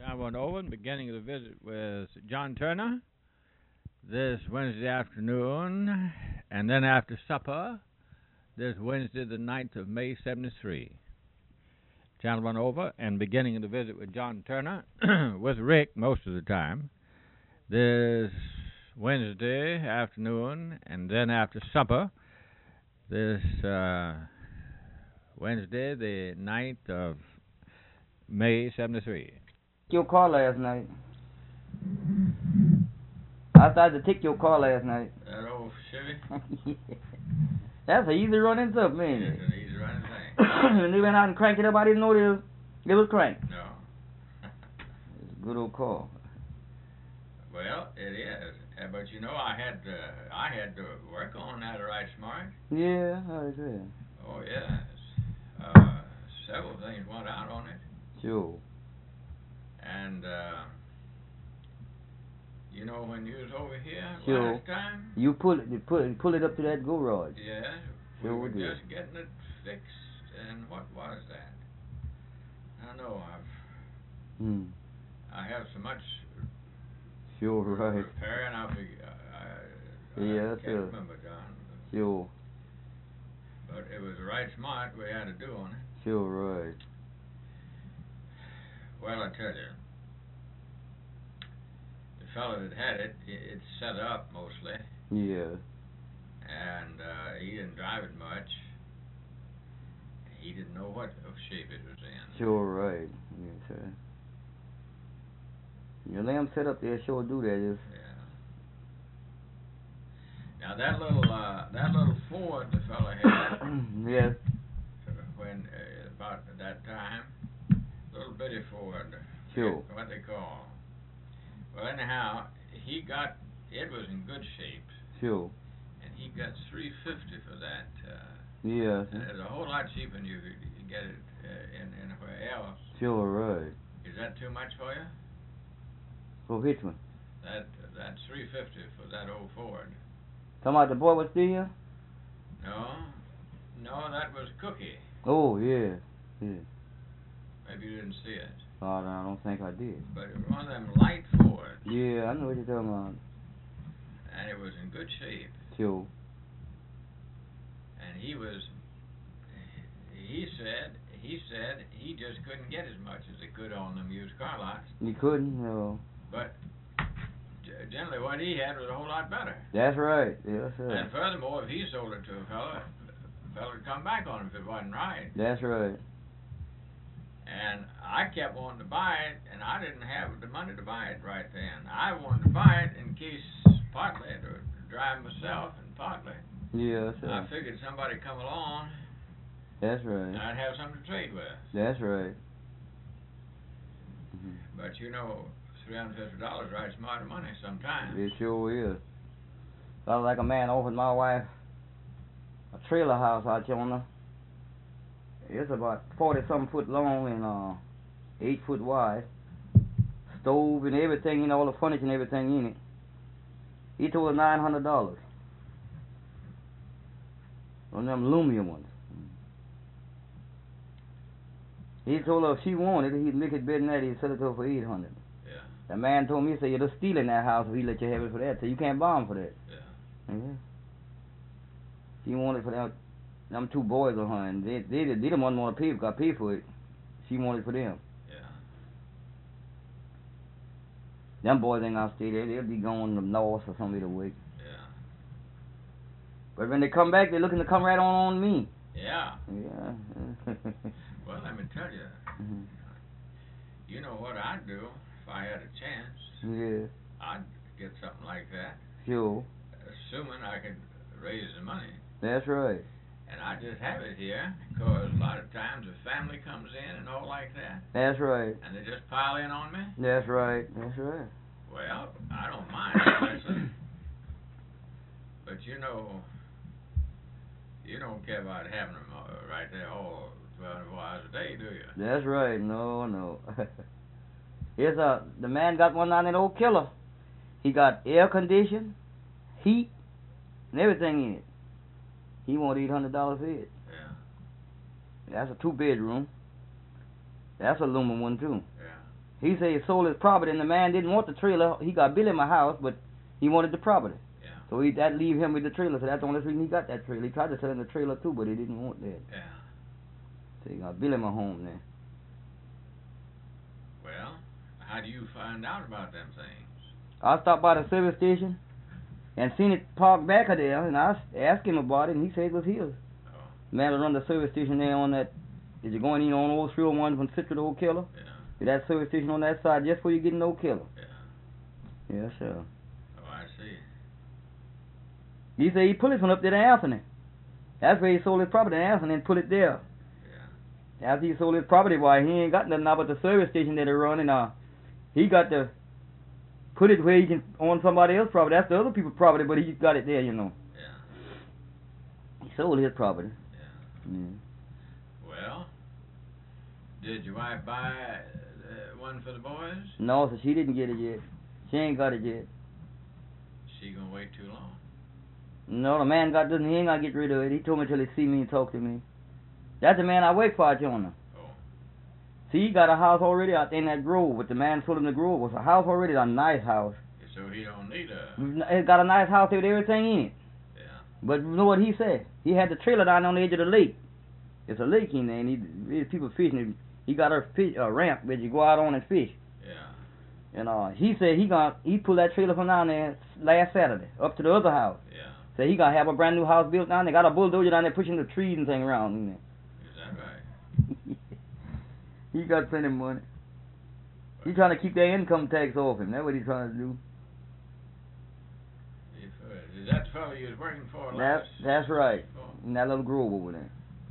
I went over and beginning of the visit with John Turner this Wednesday afternoon, and then after supper this Wednesday, the 9th of May, 73. Channel went over and beginning of the visit with John Turner with Rick most of the time this Wednesday afternoon, and then after supper this Wednesday, the 9th of May, 73. Your car last night. I started to take your car last night. That old Chevy? That's an easy running stuff, man. It's an easy running thing. When they went out and cranked it up, I didn't know it was cranked. No. It's a good old car. Well, it is. But you know, I had to work on that right smart. Yeah, I agree. Oh yes. Several things went out on it. Sure. And you know, when you was over here sure. last time, you pull it up to that garage. Yeah, sure we were just getting it fixed. And what was that? I know I have so much. Sure, right. Repair, and I can't remember, John. Sure. But it was right smart we had to do on it. Sure, right. Well, I tell you, the fellow that had it, it's set up mostly. Yeah. And he didn't drive it much. He didn't know what shape it was in. Sure, right. Yes, sir. Your lamb set up there sure do that. Is. Yeah. Now that little Ford the fella had. Yes. When about that time, little bitty Ford. Sure. What they call. Well, anyhow, it was in good shape. Sure. And he got $350 for that. Yes. And it's a whole lot cheaper than you could get it anywhere else. Sure, right. Is that too much for you? For which one? That $350 for that old Ford. Talking about the boy was still here? No, that was Cookie. Oh, yeah. Maybe you didn't see it. Oh, no, I don't think I did. But it was one of them light Fords. Yeah, I know what you're talking about. And it was in good shape. Sure. And he said he just couldn't get as much as he could on them used car lots. You couldn't? No. But generally what he had was a whole lot better. That's right. Yes, sir. And furthermore, if he sold it to a fella would come back on him if it wasn't right. That's right. And I kept wanting to buy it, and I didn't have the money to buy it right then. I wanted to buy it in case partly to drive myself and partly. Yeah, sir. I figured somebody come along. That's right. And I'd have something to trade with. That's right. But you know, $350 right smart money sometimes. It sure is. Sounds like a man offered my wife a trailer house out yonder. It's about 40-something foot long and 8 foot wide. Stove and everything, all the furniture and everything in it. He told her $900. On them aluminum ones. He told her if she wanted it, he'd make it better than that. He'd sell it to her for $800. Yeah. The man told me, he said, you're just stealing that house if he let you have it for that. So you can't buy him for that. Yeah. Yeah. She wanted for them 2 boys of her, and they didn't want to pay, got paid for it. She wanted for them. Yeah. Them boys ain't gonna stay there. They'll be going to the north or something either way. Yeah. But when they come back, they're looking to come right on me. Yeah. Yeah. Well, let me tell you. You know what I'd do if I had a chance? Yeah. I'd get something like that. Sure. Assuming I could raise the money. That's right. And I just have it here, because a lot of times the family comes in and all like that. That's right. And they just pile in on me. That's right. That's right. Well, I don't mind, especially. But you know, you don't care about having them right there all 24 hours a day, do you? That's right. No. Here's the man got one on that old killer. He got air conditioning, heat, and everything in it. He wanted $800 for it. Yeah. That's a 2-bedroom. That's a aluminum one too. Yeah. He said he sold his property, and the man didn't want the trailer. He got built in my house, but he wanted the property. Yeah. So that leave him with the trailer. So that's the only reason he got that trailer. He tried to sell him the trailer too, but he didn't want that. Yeah. So he got built in my home then. Well, how do you find out about them things? I stopped by the service station and seen it parked back there, and I asked him about it, and he said it was his. Oh. Man that run the service station there on that, is you going in on Old 301 from Citrus to Old Killer? Yeah. That service station on that side just before you get in Old Killer. Yeah. Yes, sir. Oh, I see. He said he pulled it from up there to Anthony. That's where he sold his property to Anthony and put it there. Yeah. After he sold his property, why, he ain't got nothing now but the service station that they run, and he got to put it where he can own somebody else's property. That's the other people's property, but he got it there, you know. Yeah. He sold his property. Yeah. Yeah. Well, did your wife buy one for the boys? No, so she didn't get it yet. She ain't got it yet. She gonna wait too long? No, the man got this, and he ain't gonna get rid of it. He told me till he see me and talk to me. That's the man I work for, Jonah. Oh. See, he got a house already out there in that grove, but the man sold him the grove. It was a house already, a nice house. So he don't need a... It got a nice house there with everything in it. Yeah. But you know what he said? He had the trailer down on the edge of the lake. It's a lake in there, and there's people fishing. He got a ramp where you go out on and fish. Yeah. And he said he pulled that trailer from down there last Saturday up to the other house. Yeah. So he gonna have a brand new house built down there. Got a bulldozer down there pushing the trees and thing around in there. Is that right? He got plenty of money. He's trying to keep that income tax off him. That's what he's trying to do. Is that the fellow you was working for last? That's right. Oh. In that little grove over there.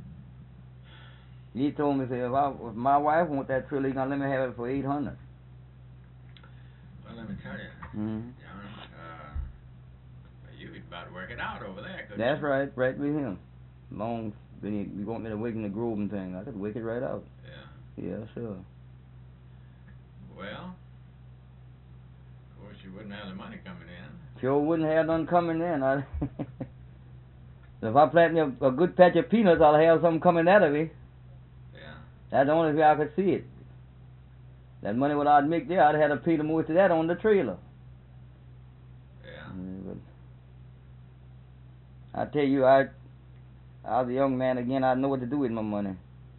He told me, if my wife want that trailer, he's gonna let me have it for $800. Well, let me tell you, Mm-hmm. John, you'd about to work it out over there, couldn't That's you? right with him. Long, then you want me to wake in the grove and thing. I could wake it right out. Yeah. Yeah, sure. Well, of course you wouldn't have the money coming in. Sure wouldn't have none coming in. If I plant me a good patch of peanuts, I'll have something coming out of it. Yeah. That's the only way I could see it. That money what I'd make there, I'd have to pay the most of that on the trailer. Yeah. But I tell you, I was a young man again. I know what to do with my money.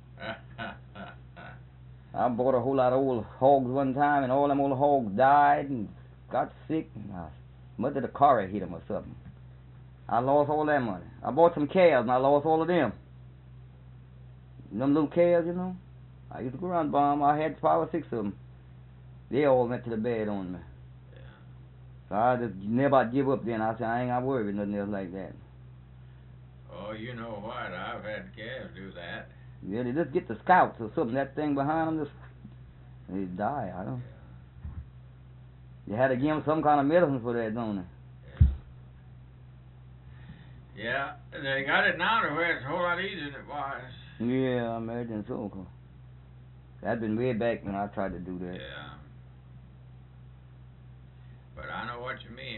I bought a whole lot of old hogs one time, and all them old hogs died and got sick. And must have the car hit them or something. I lost all that money. I bought some calves, and I lost all of them. Them little calves, you know. I used to go around by them. I had 5 or 6 of them. They all went to the bed on me. Yeah. So I just never give up then. I said, I ain't got to worry about nothing else like that. Oh, you know what? I've had calves do that. Yeah, they just get the scouts or something. That thing behind them, they die. I don't. You had to give them some kind of medicine for that, don't they? Yeah, they got it now to where it's a whole lot easier than it was. Yeah, I imagine so. That's been way back when I tried to do that. Yeah. But I know what you mean.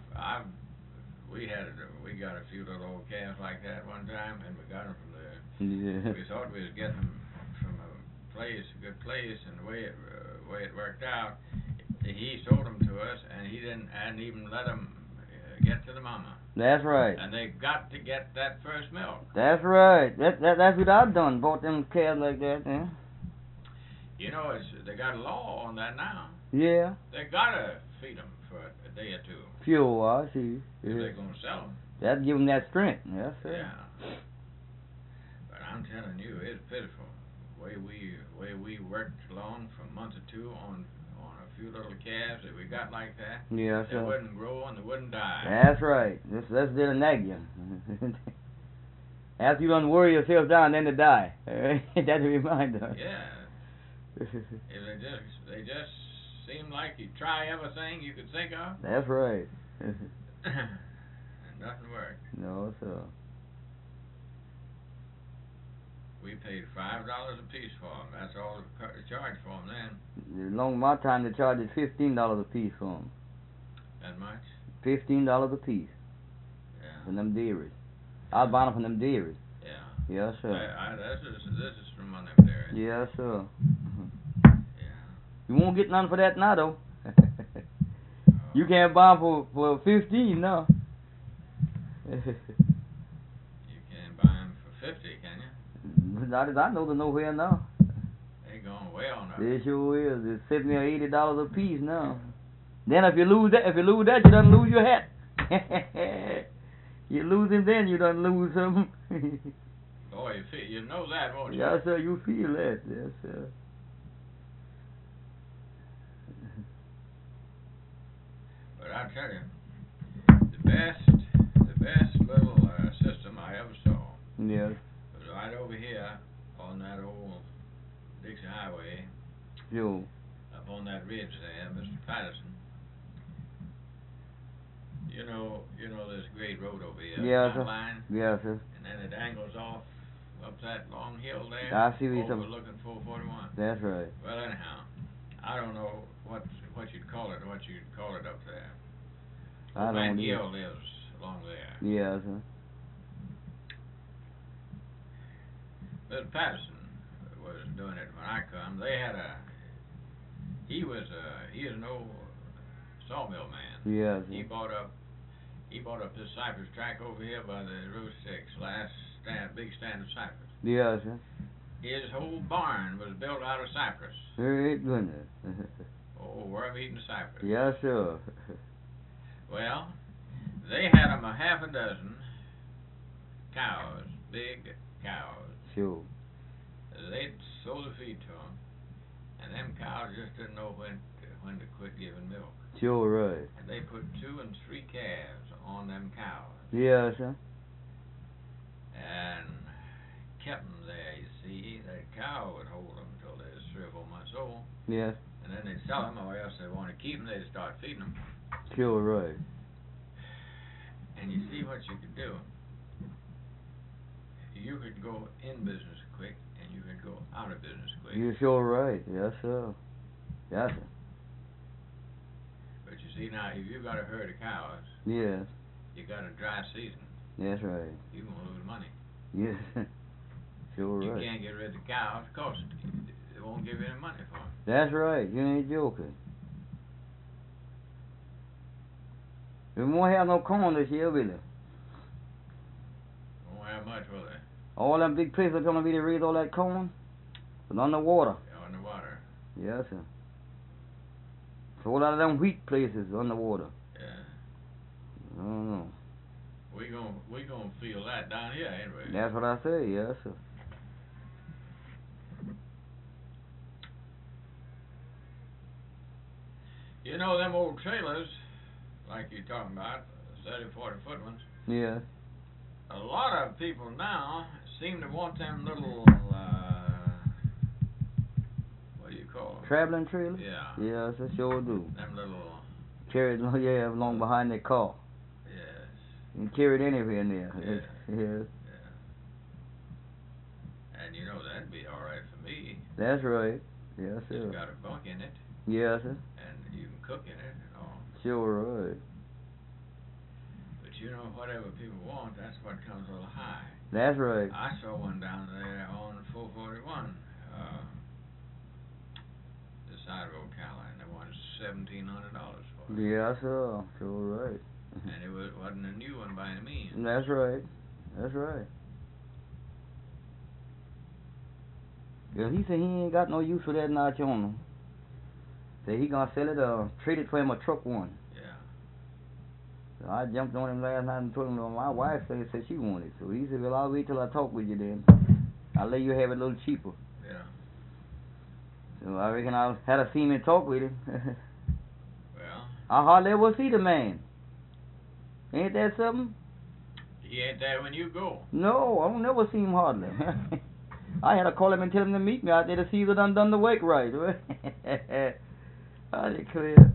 We got a few little old calves like that one time, and we got them from the. Yeah. We thought we was getting them from a good place, and the way it worked out, he sold them to us, and he hadn't even let them get to the mama. That's right. And they got to get that first milk. That's right. That's what I've done. Bought them calves like that. Yeah. You know, they got a law on that now. Yeah. They gotta feed them for a day or two. Fuel, I see. If Yeah. they're gonna sell them. That give them that strength. Yes, sir. Yeah. But I'm telling you, it's pitiful. Way we worked along for a month or two on a few little calves that we got like that. Yes, They sir. wouldn't grow and they wouldn't die. That's right. That's the nag you. After you done worry yourself down, then to die. That's a reminder. Yeah. If they just seem like you try everything you could think of. That's right. And nothing worked. No, sir. We paid $5 a piece for them. That's all they charged for them then. Along my time, they charged $15 a piece for them. That much? $15 a piece Yeah. from them dairies. I was buying them from them dairies. Yeah. Yes, sir. This is from one of them there. Yes, sir. Yeah. You won't get none for that now, though. You can't buy 'em for 15 now. You can't buy them for 50, can you? Not as I know, they're nowhere now. They going way on up. They sure is. It's $70 or $80 a piece now. Then if you lose that, you done lose your hat. You lose him, then you done lose him. Boy, you know that, won't you? Yes, sir. You feel that, yes, sir. But I tell you, the best little system I ever saw. Yes. Was right over here on that old Dixie Highway. Sure. Up on that ridge there, Mr. Patterson. You know this great road over here. Yes, sir. Line, yes, sir. and then it angles off up that long hill there. I see what you're overlooking 441. That's right. Well, anyhow, I don't know what you'd call it up there. I Man don't Gill lives along there. Yes, sir. Mr. Patterson was doing it when I come. He is an old sawmill man. Yes, sir. He bought up this cypress tract over here by the Route 6, big stand of cypress. Yes, sir. His whole barn was built out of cypress. Very goodness. Oh, worm eating cypress. Yes, sir. Well, they had 'em a half a dozen cows, big cows. Sure. They'd sow the feed to 'em, and them cows just didn't know when to quit giving milk. Sure, right. And they put 2 and 3 calves on them cows. Yes, sir. And kept 'em there, you see. That cow would hold 'em until they was 3 or 4 months old. Yes. And then they'd sell 'em, or else they wanted to keep 'em, they'd start feeding 'em. Sure, right. And you see what you could do. You could go in business quick, and you could go out of business quick. You're sure right. Yes, sir. Yes, sir. But you see now, if you got a herd of cows, Yes. you got a dry season, That's right. you're going to lose money. Yes. Sure You right. can't get rid of the cows, because they won't give you any money for them. That's right. You ain't joking. We won't have no corn this year, will it? Won't have much, will they? All them big places are gonna be to raise all that corn, but underwater. Underwater. Yes, sir. So a lot of them wheat places underwater. Yeah. I don't know. We gonna feel that down here, ain't we? That's what I say. Yes, sir. You know them old trailers, like you're talking about, 30, 40-foot ones. Yeah. A lot of people now seem to want them little, what do you call them? Traveling trailers? Yeah. Yes, I sure do. Them little, Carried, yeah, along behind their car. yes. You can carry it anywhere in there. Yeah. Yes. Yeah. And you know, that'd be alright for me. That's right. Yes, sir. It's got a bunk in it, Yes, sir. and you can cook in it and all. Sure right. But you know, whatever people want, that's what comes a little high. That's right. I saw one down there on 441, this side of Ocala, and they wanted $1,700 for it. Yes, sir. Sure right. And it wasn't a new one by any means. That's right. That's right. Yeah, he said he ain't got no use for that notch on him. Said he gonna sell it, trade it for him a truck one. Yeah. So I jumped on him last night and told him my wife said she wanted it. So he said, well, I'll wait till I talk with you then. I'll let you have it a little cheaper. Yeah. So I reckon I'll have to see him and talk with him. Well, I hardly ever see the man. Ain't that something? he ain't there when you go. No, I don't never see him hardly. I had to call him and tell him to meet me out there to see if he done the work right. I declare.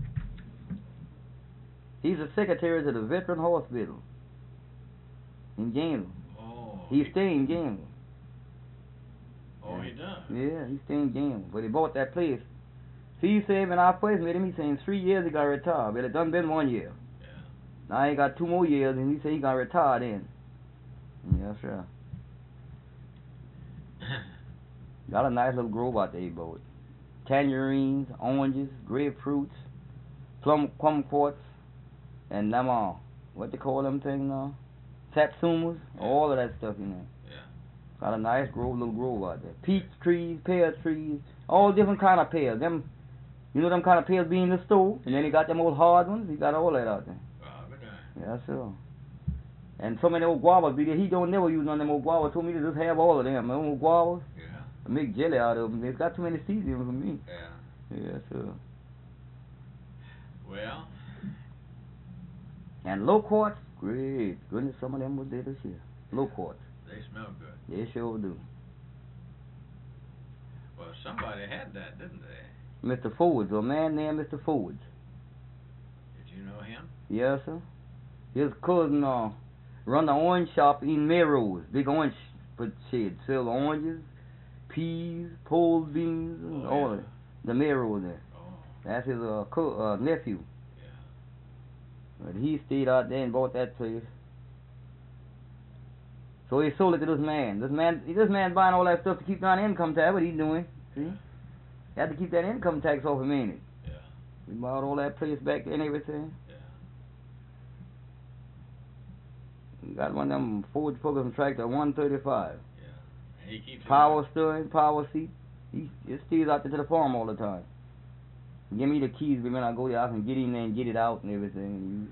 He's the secretary to the Veteran Hospital in Gainesville. Oh. He stay in Gainesville. Oh, he does? Yeah, he stay in Gainesville. But he bought that place. See, he said when I first met him, he said in 3 years he got retired. But it done been 1 year. Yeah. Now he got 2 more years, and he said he got retired then. Yeah, sure. Got a nice little grove out there he bought. tangerines, oranges, grapefruits, kumquats, and them what they call them things now? Satsumas, all of that stuff in there. Yeah. Got a nice little grove out there. Peach trees, pear trees, all different kind of pears. Them, you know them kind of pears be in the store, and then he got them old hard ones. He got all that out there. Yeah, sure. And so many old guavas be there. He don't never use none of them old guavas. Told me to just have all of them. Them old guavas. Yeah. I make jelly out of them. They've got too many seeds in them for me. Yeah. Yeah, sure. Well. And loquats, great. Goodness, some of them was there this year. Loquats. They smell good. They sure do. Well, somebody had that, didn't they? Mr. Forwards, a man named Mr. Forwards. Did you know him? Yes, sir. His cousin run the orange shop in Melrose. Big orange shed. Sell oranges, peas, pole beans, and all of it. The Melrose there. Oh. That's his nephew. Yeah. But he stayed out there and bought that place. So he sold it to this man. This man's buying all that stuff to keep down the income tax. What he doing? See? He had to keep that income tax off him, ain't it? Yeah. We bought all that place back there and everything. Got one of them Ford Fulton tractor, 135. Yeah. And he keeps power steering, power seat. He stays out there to the farm all the time. Give me the keys, but when I go there, I can get in there and get it out and everything.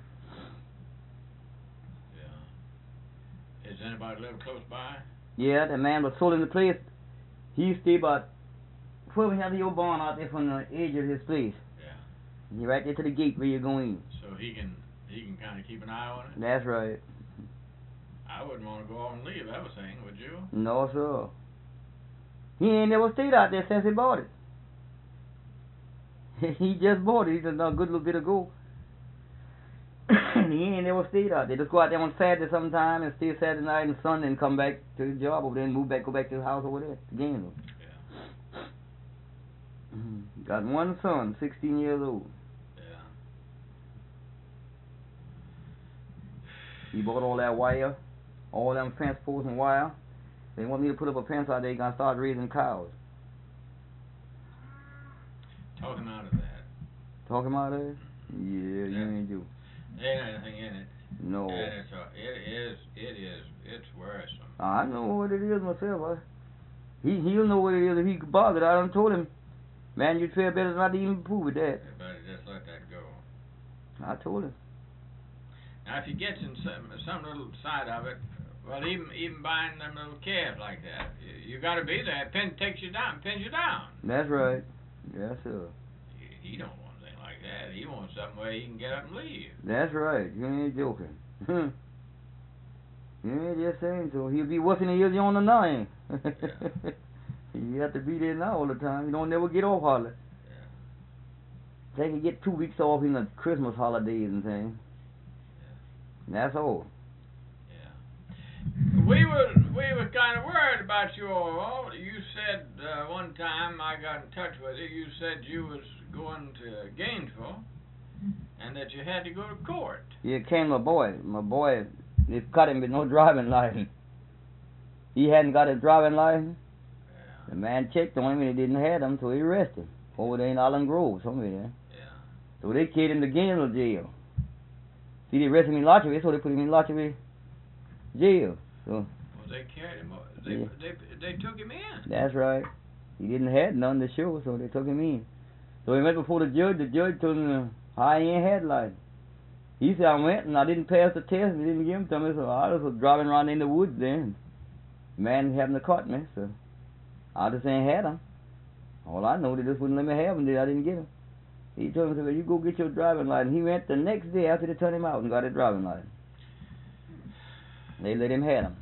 Yeah. Is anybody live close by? Yeah, that man was sold in the place. He stay about, before we have your barn out there from the edge of his place. Yeah. He right there to the gate where you go in. So he can kind of keep an eye on it? That's right. I wouldn't want to go off and leave everything, would you? No, sir. He ain't never stayed out there since he bought it. He just bought it. He just done a good little bit ago. And he ain't never stayed out there. Just go out there on Saturday sometime and stay Saturday night and Sunday and come back to his job over there and go back to his house over there again. Yeah. Got one son, 16 years old. Yeah. He bought all that wire, all them fence posts and wire. They want me to put up a fence out there. He gonna start raising cows. Talk him out of that. Talk him out of it? Yeah, you ain't do. There ain't anything in it. No. And it's worrisome. I know what it is myself. He'll know what it is if he could bother it. I done told him, man, you'd fare better not to even prove with that. You better just let that go. I told him. Now, if he gets in some little side of it, well, even buying them little calves like that, you got to be there. Pins you down. That's right. Yes, sir. He don't want anything like that. He wants something where he can get up and leave. That's right. You ain't joking. You ain't just saying so. He'll be working the years on the 9. Yeah. You have to be there now all the time. You don't never get off hardly. Yeah. They can get 2 weeks off in the Christmas holidays and things. Yeah. That's all. Yeah. We were kind of worried about you all. You said one time I got in touch with you. You said you was going to Gainesville and that you had to go to court. Here came my boy. My boy, they cut him with no driving license. He hadn't got a driving license. Yeah. The man checked on him and he didn't have him, so he arrested him over there in Island Grove, somewhere there. Yeah. So they carried him to Gainesville jail. See, they arrested him in Lottery, so they put him in Lottery jail. So. Well, they carried him. They took him in. That's right. He didn't have none to show, so they took him in. So he went before the judge. The judge told him how he ain't had license. He said, I went and I didn't pass the test. They didn't give him to me, so I was driving around in the woods then. Man hadn't caught me, so I just ain't had him. All I know, they just wouldn't let me have him. I didn't get him. He told me, well, you go get your driving license. He went the next day after they turned him out and got his driving license. They let him have him.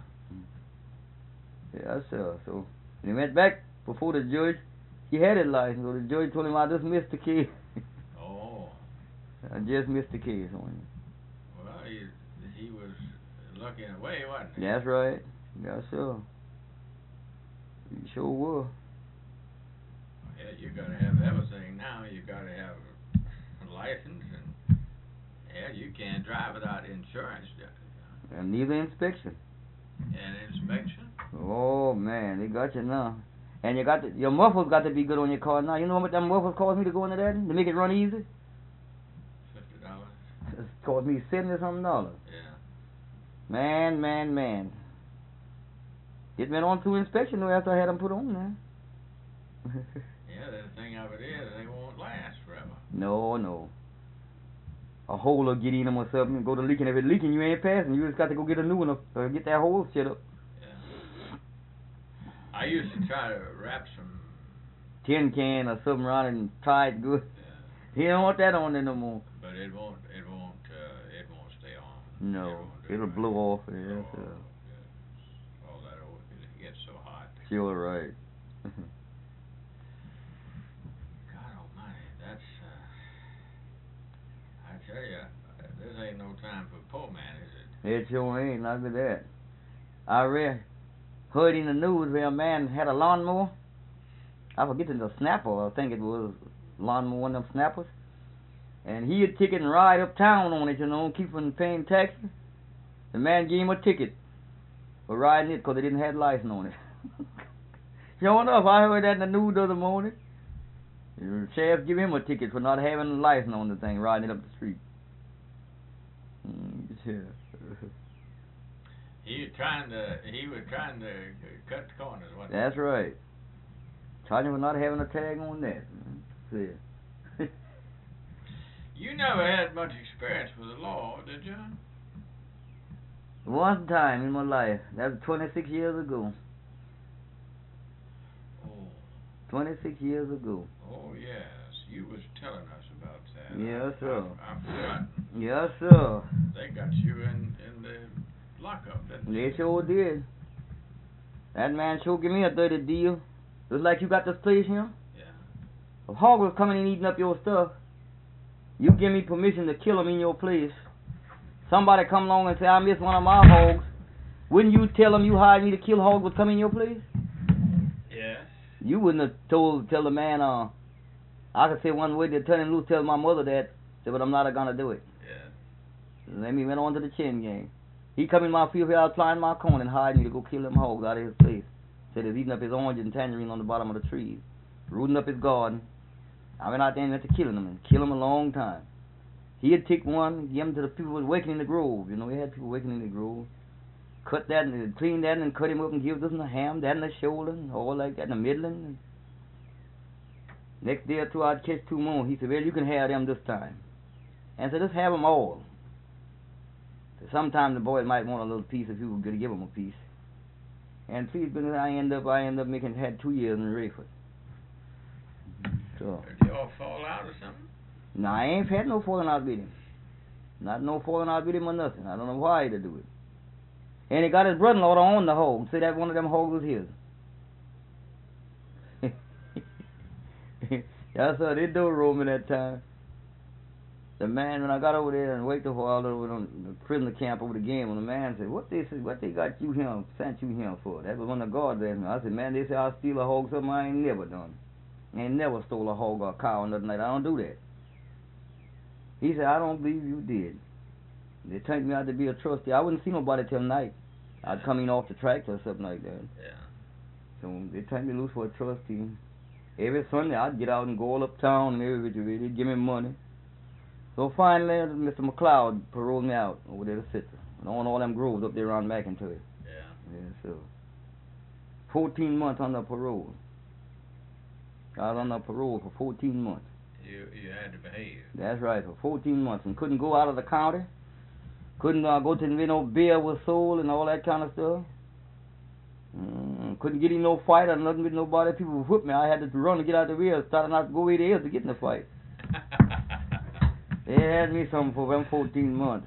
Yeah, sir. So when he went back before the judge, he had his license. So the judge told him, I just missed the case. Oh. I just missed the case on him. Well, he was looking away, wasn't he? That's right. Yeah, sure. You sure were. Yeah, you gotta have everything now. You gotta have a license, and yeah, you can't drive without insurance. And neither inspection. And inspection. Oh man, they got you now. And you got your mufflers got to be good on your car now. You know how much them mufflers cost me to go into that to make it run easy? $50. It cost me $70-something. Yeah. Man. It went on through inspection though after I had them put on there. Yeah, the thing of it is, they won't last forever. No. A hole will get in them or something, go to leaking. If it's leaking, you ain't passing. You just got to go get a new one or get that hole shut up. Yeah. I used to try to wrap some tin can or something around it and tie it good. Yeah. He don't want that on there no more. But it won't stay on. No, it'll blow off. Yes, yes. All that oil, it gets so hot. Sure, right. God almighty, that's, I tell you, this ain't no time for a poor man, is it? It sure ain't, not with that. I heard in the news where a man had a lawnmower. I forget the snapper, I think it was lawnmower, one of them snappers. And he had ticket and ride uptown on it, you know, keep from paying taxes. The man gave him a ticket for riding it because they didn't have license on it. Sure enough, I heard that in the news the other morning. The sheriff give him a ticket for not having a license on the thing, riding it up the street. Yeah. He was trying to cut the corners, wasn't he? That's right. Charging for not having a tag on that. Yeah. You never had much experience with the law, did you? One time in my life. That was 26 years ago. Oh. 26 years ago. Oh, yes. You was telling us about that. Yes, sir. I've forgotten. Yes, sir. They got you in the lockup, didn't they? They sure did. That man sure give me a dirty deal. Looks like you got this place here. Yeah. If hog was coming and eating up your stuff, you give me permission to kill him in your place. Somebody come along and say, I miss one of my hogs. Wouldn't you tell him you hired me to kill hog would come in your place? Yes. You wouldn't have tell the man, I could say one way to turn him loose, tell my mother that, say, but I'm not gonna do it. Yeah. Let me went on to the chin game. He come in my field here, I was flying my corn and hired me to go kill them hogs out of his place. Said he's eating up his orange and tangerine on the bottom of the trees, rooting up his garden. I went out there and went to killing them, and kill them a long time. He had take one, give them to the people who was working in the grove. You know, he had people working in the grove. Cut that and clean that and cut him up and give this and the ham, that and the shoulder, and all like that, and the middling. And next day or two, I'd catch 2 more. He said, well, you can have them this time. And I said, just have them all. So sometimes the boys might want a little piece if you were going to give them a piece. And please, goodness, I end up making, had 2 years in Rayford. So. Did you all fall out or something? No, I ain't had no falling out with him. Not no falling out with him or nothing. I don't know why he to do it. And he got his brother-in-law to own the hog. Say that one of them hogs was his. Yes, sir, they do roam in that time. The man, when I got over there and waited a while over on the prisoner camp over the game, when the man said, what they got you here, sent you here for? That was one of the guards asked me. I said, man, they say I'll steal a hog, something I ain't never done. I ain't never stole a hog or a cow or nothing like that. I don't do that. He said, I don't believe you did. They turned me out to be a trustee. I wouldn't see nobody till night. I'd come in off the tractor or something like that. Yeah. So they turned me loose for a trustee. Every Sunday I'd get out and go all uptown and everywhere. They'd give me money. So finally, Mr. McLeod paroled me out over there to Citrus. And on all them groves up there around McIntyre. Yeah. Yeah, so 14 months under parole. I was under parole for 14 months. You had to behave. That's right, for 14 months. And couldn't go out of the county. Couldn't go to no beer was sold and all that kind of stuff. Couldn't get in no fight or nothing with nobody. People would whip me. I had to run to get out of the rear, starting out to go where they is to get in the fight. They had me something for them 14 months.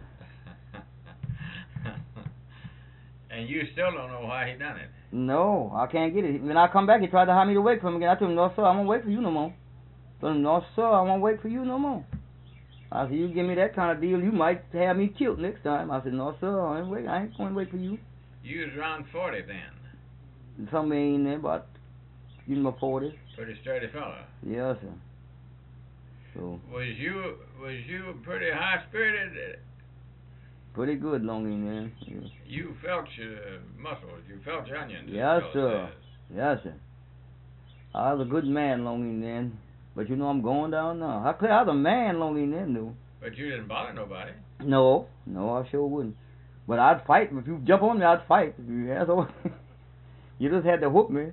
And you still don't know why he done it. No, I can't get it. When I come back, he tried to hire me to wait for him again. I told him, no, sir, I won't wait for you no more. I told him, no, sir, I won't wait for you no more. I said, you give me that kind of deal, you might have me killed next time. I said, no, sir, I ain't going to wait for you. You was around 40 then. Somewhere in there, about in my 40s. Pretty sturdy fella. Yes, sir. So. Was you pretty high spirited? Pretty good long in there. Yeah. You felt your muscles. You felt your onions. Yes, sir. Yes, sir. I was a good man long in then. But you know I'm going down now. I was a man long in then, though. But you didn't bother nobody. No, I sure wouldn't. But I'd fight. If you jump on me, I'd fight. That's all. You just had to whoop me.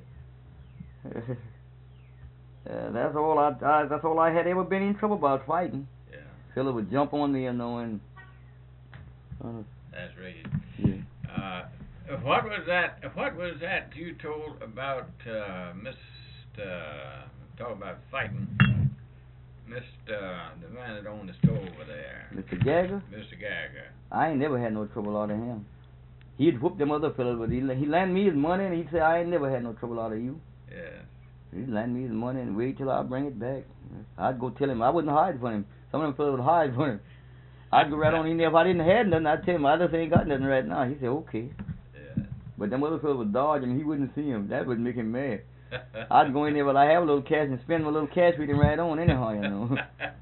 That's all I had ever been in trouble about, fighting. Yeah. Fella would jump on me, and That's right. yeah. What was that you told about talk about fighting? The man that owned the store over there. Mr. Gagger? Mr. Gagger. I ain't never had no trouble out of him. He'd whoop them other fellas, but he lend me his money, and he'd say, I ain't never had no trouble out of you. Yeah. He'd lend me his money and wait till I bring it back. I'd go tell him. I wouldn't hide from him. Some of them fellas would hide from him. I'd go right on in there. If I didn't have nothing, I'd tell him, I just ain't got nothing right now. He'd say, okay. Yeah. But them other fellas would dodge him. He wouldn't see him. That would make him mad. I'd go in there, but I have a little cash and spend my little cash with him right on anyhow, you know.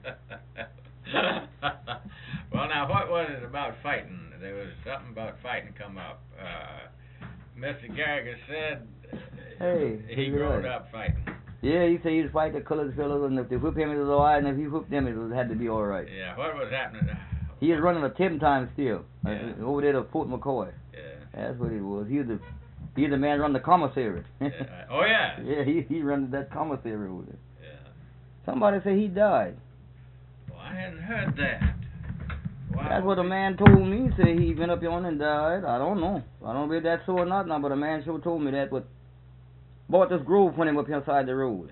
Well, now, what was it about fighting? There was something about fighting come up. Mr. Gagger said he grew up fighting. Yeah, he said he'd fight the colored fellas, and if they whip him, it was all right, and if he whipped them, it had to be all right. Yeah, what was happening? He was running a 10 time still, over there to Fort McCoy. Yeah. That's what he was. He was the man run the commissary. Yeah. Oh, yeah. Yeah, he run that commissary over there. Yeah. Somebody said he died. Well, I hadn't heard that. Wow. That's what a man told me. He said he went up yonder and died. I don't know. I don't know if that's so or not now, but a man sure told me that. But bought this grove for him up here inside the road.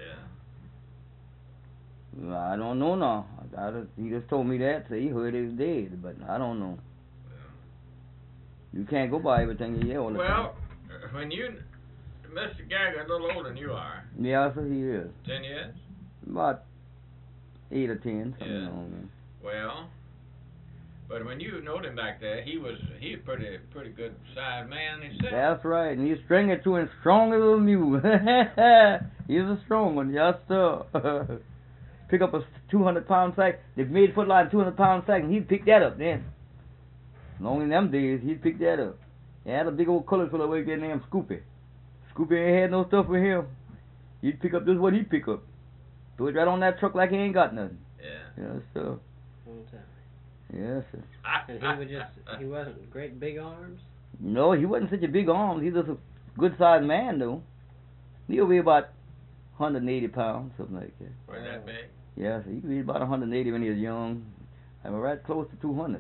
Yeah. I don't know now. He just told me that. So he heard he was dead, but I don't know. Yeah. You can't go by everything you hear all the time. Well, when Mr. Gagger, a little older than you are. Yeah, so he is. 10 years? About 8 or 10, something Yeah. like that. Well, but when you knowed him back there, he was pretty good sized man himself. That's right, and he's stringing to him strong as a mule. He's a strong one, yes sir. Pick up a 200-pound sack. They've made footline 200-pound sack, and he'd pick that up then. Long in them days, he'd pick that up. He had a big old colored fellow right there named Scoopy. Scoopy ain't had no stuff for him. He'd pick up just what he'd pick up. Throw it right on that truck like he ain't got nothing. Yeah. Yes sir. One time. Yes sir. And he wasn't great big arms? No, he wasn't such a big arm. He was a good-sized man, though. He'll be about 180 pounds, something like that. Was that big? Yes, he could be about 180 when he was young. I was right close to 200.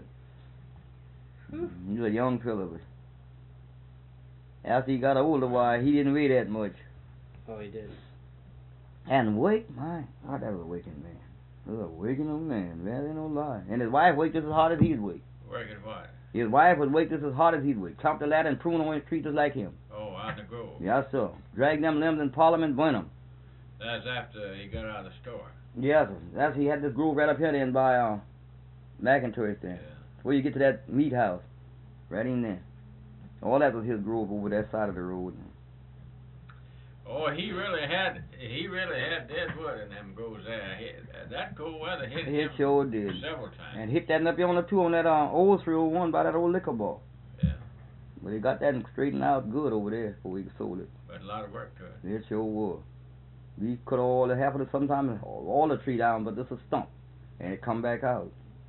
He was a young fellow, but after he got older, why, he didn't weigh that much. Oh, he did. And weight, my, God, that was a wicked man. That was a wicked old man, man, ain't no lie. And his wife weighed just as hard as he'd weigh. Working what? His wife would weigh just as hard as he'd weigh. Chomp the ladder and prune on his tree just like him. Oh, out in the grove. Yes, sir. Drag them limbs in Parliament, burn them. That's after he got out of the store. Yes, sir. That's, he had this grove right up here then by McIntosh there. Yeah. Where you get to that meat house. Right in there. All that was his grove over that side of the road. Oh, he really had dead wood in them groves there. That cold weather hit It him sure did. several times. And hit that up on the two on that old 301 by that old liquor bar. Yeah. But he got that straightened out good over there before we sold it. But a lot of work to it. It sure was. We cut all the half of it, sometimes all the tree down, but just a stump. And it come back out.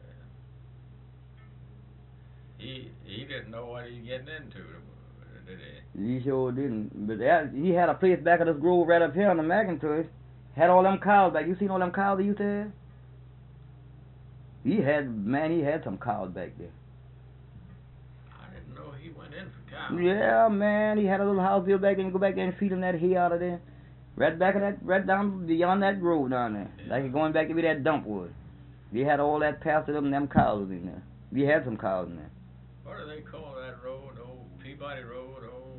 He didn't know what he was getting into, did he? He sure didn't. But he had a place back of this grove right up here on the McIntosh. Had all them cows back. You seen all them cows he used to have? He had some cows back there. I didn't know he went in for cows. Yeah, man. He had a little house built back there and go back there and feed him that hay out of there. Right back of that, right down beyond that grove down there. Yeah. Like going back to where that dump was. He had all that pastured up and them cows in there. We had some cows in there. What do they call that road? Old Peabody Road?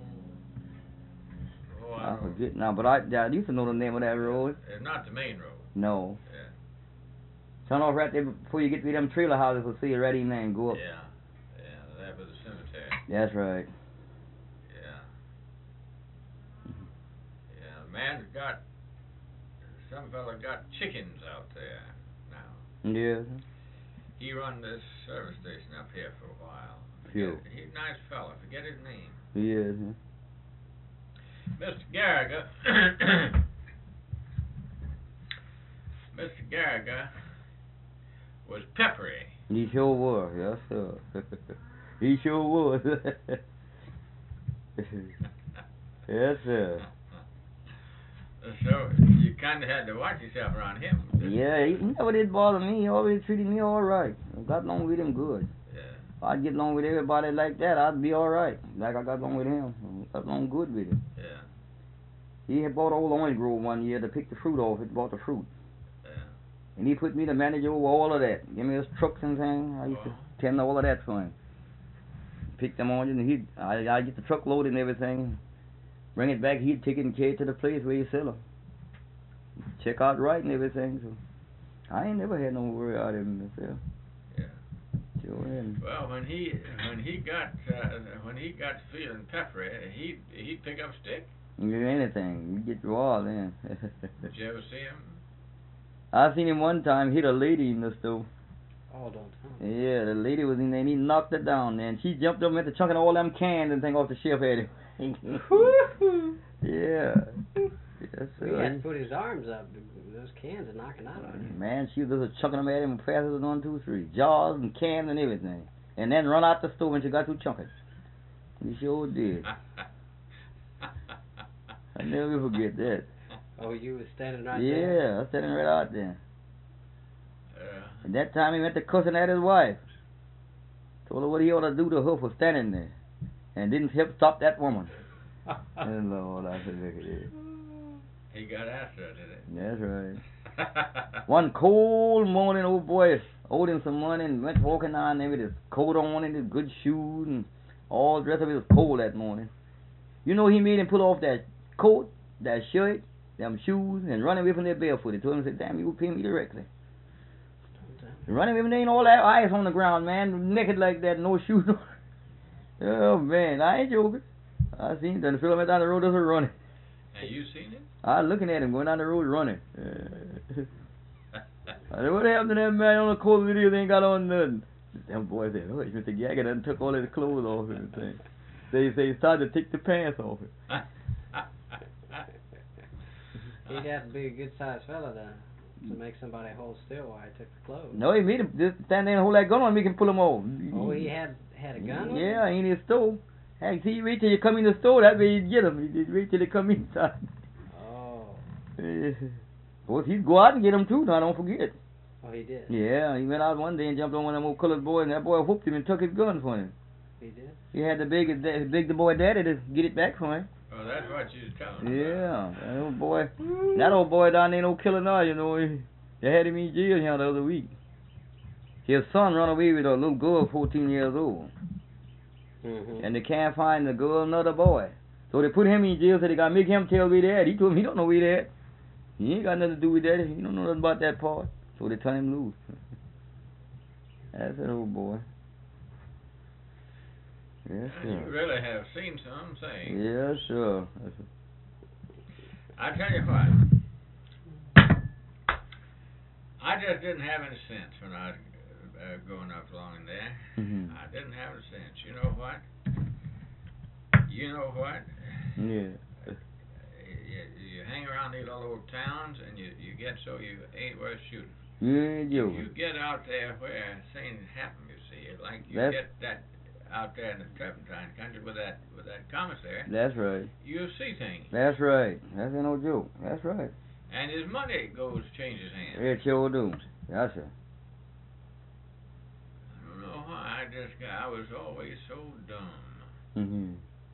I forget now, but I used to know the name of that road. It's not the main road. No. Yeah. Turn off right there before you get to them trailer houses. We'll see it right in there and go up. Yeah. Yeah, that was the cemetery. That's right. Yeah. Yeah, some fella got chickens out there now. Yeah. He run this service station up here for a while. Sure. He's a nice fella. Forget his name. He is. Mr. Gallagher, Mr. Gallagher was peppery. He sure was, yes, sir. He sure was. Yes, sir. So you kind of had to watch yourself around him. Yeah, he never did bother me. He always treated me all right. I got along with him good. Yeah. If I'd get along with everybody like that, I'd be all right. Like I got along with him. I got along good with him. Yeah. He had bought old orange grove one year to pick the fruit off. He bought the fruit. Yeah. And he put me to manage over all of that. Give me his trucks and things. I used to tend to all of that for him. Pick them oranges, and I'd get the truck loaded and everything. Bring it back. He'd take it and carry it to the place where you sell them. Check out right and everything. So I ain't never had no worry out of him myself. Yeah. Sure hadn't. Well, when he got feeling peppery, he'd pick up a stick. You do anything. You get raw then. Did you ever see him? I seen him one time hit a lady in the stove. Oh, don't tell me. Yeah, the lady was in there and he knocked her down and she jumped up and went to chunking all them cans and thing off the shelf at him. Yeah. Yes, He sir. had to put his arms up. Those cans are knocking out on him. Man, she was just chucking them at him fast as 1, 2, 3. Jars and cans and everything. And then run out the stove when she got through chunking. He sure did. I never forget that. Oh, you was standing right there? Yeah, I was standing right out there. Yeah. And that time he went to cussing at his wife. Told her what he ought to do to her for standing there. And didn't help stop that woman. And Lord, I said, look at this. He got after it, did he? That's right. One cold morning, old boy owed him some money and went walking down there with his coat on and his good shoes and all dressed up. It was cold that morning. You know he made him put off that coat, that shirt, them shoes, and run away from there barefoot. He told him, said, damn, you will pay me directly. Running with him, there ain't all that ice on the ground, man. Naked like that, no shoes on. Oh, man, I ain't joking. I seen him. Then Phil went down the road, just running. And you seen him? I was looking at him going down the road running. I said, what happened to that man on the cold video? They ain't got on nothing. Them boys said, oh, Mr. Gagger done took all his clothes off and everything. They say he started to take the pants off him. He'd have to be a good sized fella to make somebody hold still while he took the clothes. No, he made him just stand there and hold that gun on him, he can pull him off. Oh, he had a gun? Yeah, in his store. Hey, see, wait till you come in the store, that way you get him. He did wait till they come inside. Oh. Of course, he'd go out and get him too, now don't forget. Oh, he did? Yeah, he went out one day and jumped on one of them old colored boys, and that boy whooped him and took his gun from him. He did? He had to beg the boy daddy to get it back from him. Oh, that's what you was telling me. Yeah, that old boy down there no killer now, you know. They had him in jail here the other week. His son run away with a little girl 14 years old. Mm-hmm. And they can't find the girl nor the boy. So they put him in jail, so they got to make him tell where they at. He told him he don't know where they at. He ain't got nothing to do with that. He don't know nothing about that part. So they turn him loose. That's an old boy. Yes, You sir. really have seen some things. Yes, sir. I tell you what, I just didn't have any sense when I was growing up along there. Mm-hmm. I didn't have any sense. You know what? You know what? Yeah. You hang around these little old towns and you get so you ain't worth shooting. You ain't You joking. get out there where things happen, you see. Like you That's- get that out there in the Turpentine country with that commissary, That's right. you see things. That's right. That's no joke. That's right. And his money changes hands. It sure do. Yes, sir. I don't know why. I was always so dumb. Mm-hmm.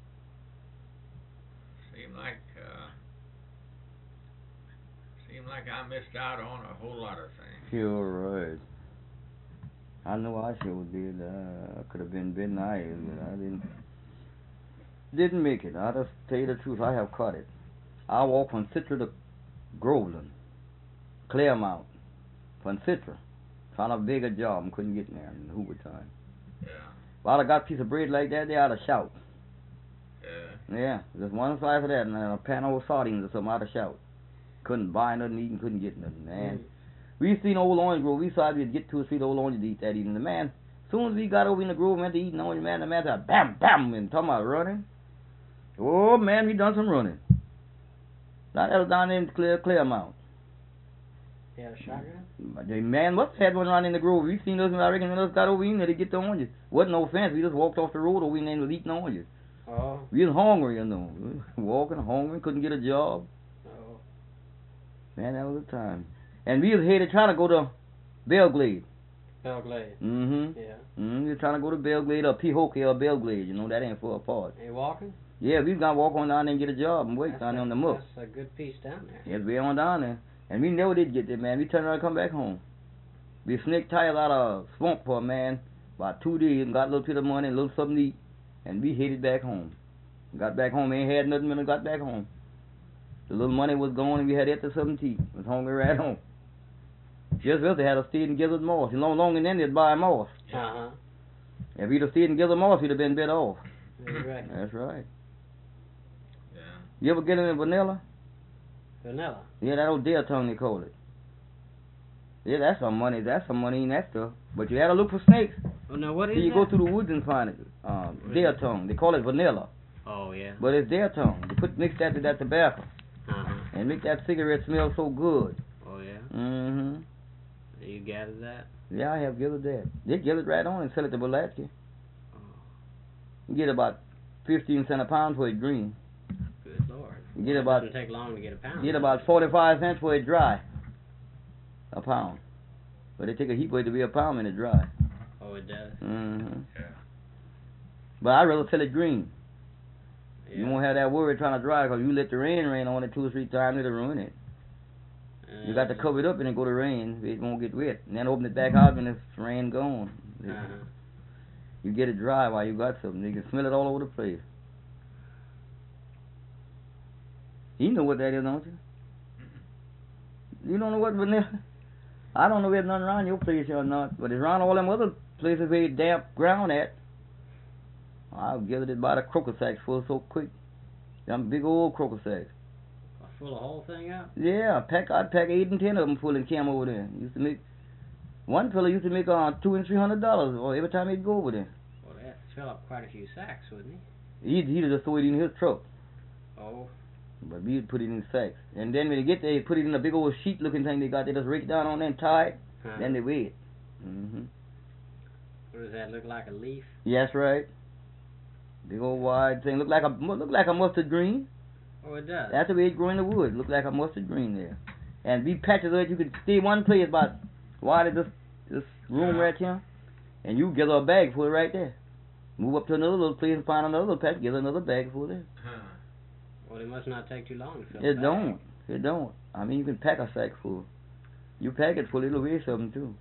Seemed like I missed out on a whole lot of things. Sure right. I know I sure did. I could have been nice, but I didn't make it. I just tell you the truth, I have caught it. I walked from Citra to Groveland, Claremont, from Citra, trying to beg a job and couldn't get in there in Hoover time. Yeah. If I'd have got a piece of bread like that, they ought to shout. Yeah. Yeah, just one slice of that and a pan of sardines or something, I'd have shout. Couldn't buy nothing to eat and couldn't get nothing, man. We seen Old Orange Grove. We thought we'd get 2 or 3 old oranges to eat that evening. The man, as soon as we got over in the grove and went to eat an orange, man, the man said, bam, bam, and talking about running. Oh, man, we done some running. Now, that was down in Claremont. Yeah, a shotgun? The man must have had one around in the grove. We seen us, I reckon, when us got over in there to get the oranges. Wasn't no fence. We just walked off the road over in there and was eating oranges. Oh. We was hungry, you know. Walking, hungry, couldn't get a job. Oh. Man, that was the time. And we was headed trying to go to Belglade. Belglade. Mm-hmm. Yeah. Mm-hmm. We was trying to go to Belglade or Pehoke or Belglade. You know, that ain't far apart. Are you walking? Yeah, we was going to walk on down there and get a job and wait down there on the muck. That's a good piece down there. Yes, we on down there. And we never did get there, man. We turned around and come back home. We snaked tires out of swamp for a man about 2 days and got a little bit of money and a little something to eat. And we headed back home. Got back home, ain't had nothing when I got back home. The little money was gone and we had after something to eat. Was hungry right home. Just as they had us stayed in Gizzard Moss. You know, long and then they'd buy moss. Uh-huh. If we'd have stayed in Gizzard Moss, we'd have been better off. You're right. That's right. Yeah. You ever get in vanilla? Vanilla. Yeah, that old deer tongue they call it. Yeah, that's some money. That's some money in that stuff. But you gotta look for snakes. Oh, now what is You that? go through the woods and find it. Deer tongue. They call it vanilla. Oh, yeah. But it's deer tongue. They mix that to that tobacco. Uh-huh. And make that cigarette smell so good. Oh, yeah? Mm-hmm. You gathered that? Yeah, I have gathered that. They get it right on and sell it to Pulaski. Oh, You get about 15 cents a pound for it green. good Lord. You get It about doesn't take long to get a pound. get about 45 cents for it dry. A pound. But it take a heap for it to be a pound when it dry. Oh, it does? Mm-hmm. Yeah. But I'd rather sell it green. Yeah. You won't have that worry trying to dry because you let the rain on it 2 or 3 times, it'll ruin it. You got to cover it up and then go to rain. It won't get wet. And then open it back out when it's rain gone. Uh-huh. You get it dry while you got something. You can smell it all over the place. You know what that is, don't you? You don't know what vanilla? I don't know if there's nothing around your place or not, but it's around all them other places where it's damp ground at. I'll get it by the croaker sacks full so quick. Them big old croaker sacks. Fill the whole thing up? Yeah, I'd pack 8 and 10 of them full and came over there. Used to make, one fella used to make $200 and $300 or every time he'd go over there. Well, they have to fill up quite a few sacks, wouldn't he? He'd just throw it in his truck, Oh. but we'd put it in sacks. And then when they get there, they put it in a big old sheet looking thing they got. They just rake it down on there and tie it. Huh. Then they weigh it. Mm-hmm. What does that look like, a leaf? Yeah, that's right. Big old wide thing. Look like a mustard green. Oh, it does? That's the way it grow in the woods. Look like a mustard green there. And we patches of it. You could stay one place about wide as this room right here. And you gather a bag full right there. Move up to another little place and find another little patch. Gather another bag full there. Huh. Well, it must not take too long to fill It the don't. It don't. I mean, you can pack a sack full. You pack it full, it'll weigh something too.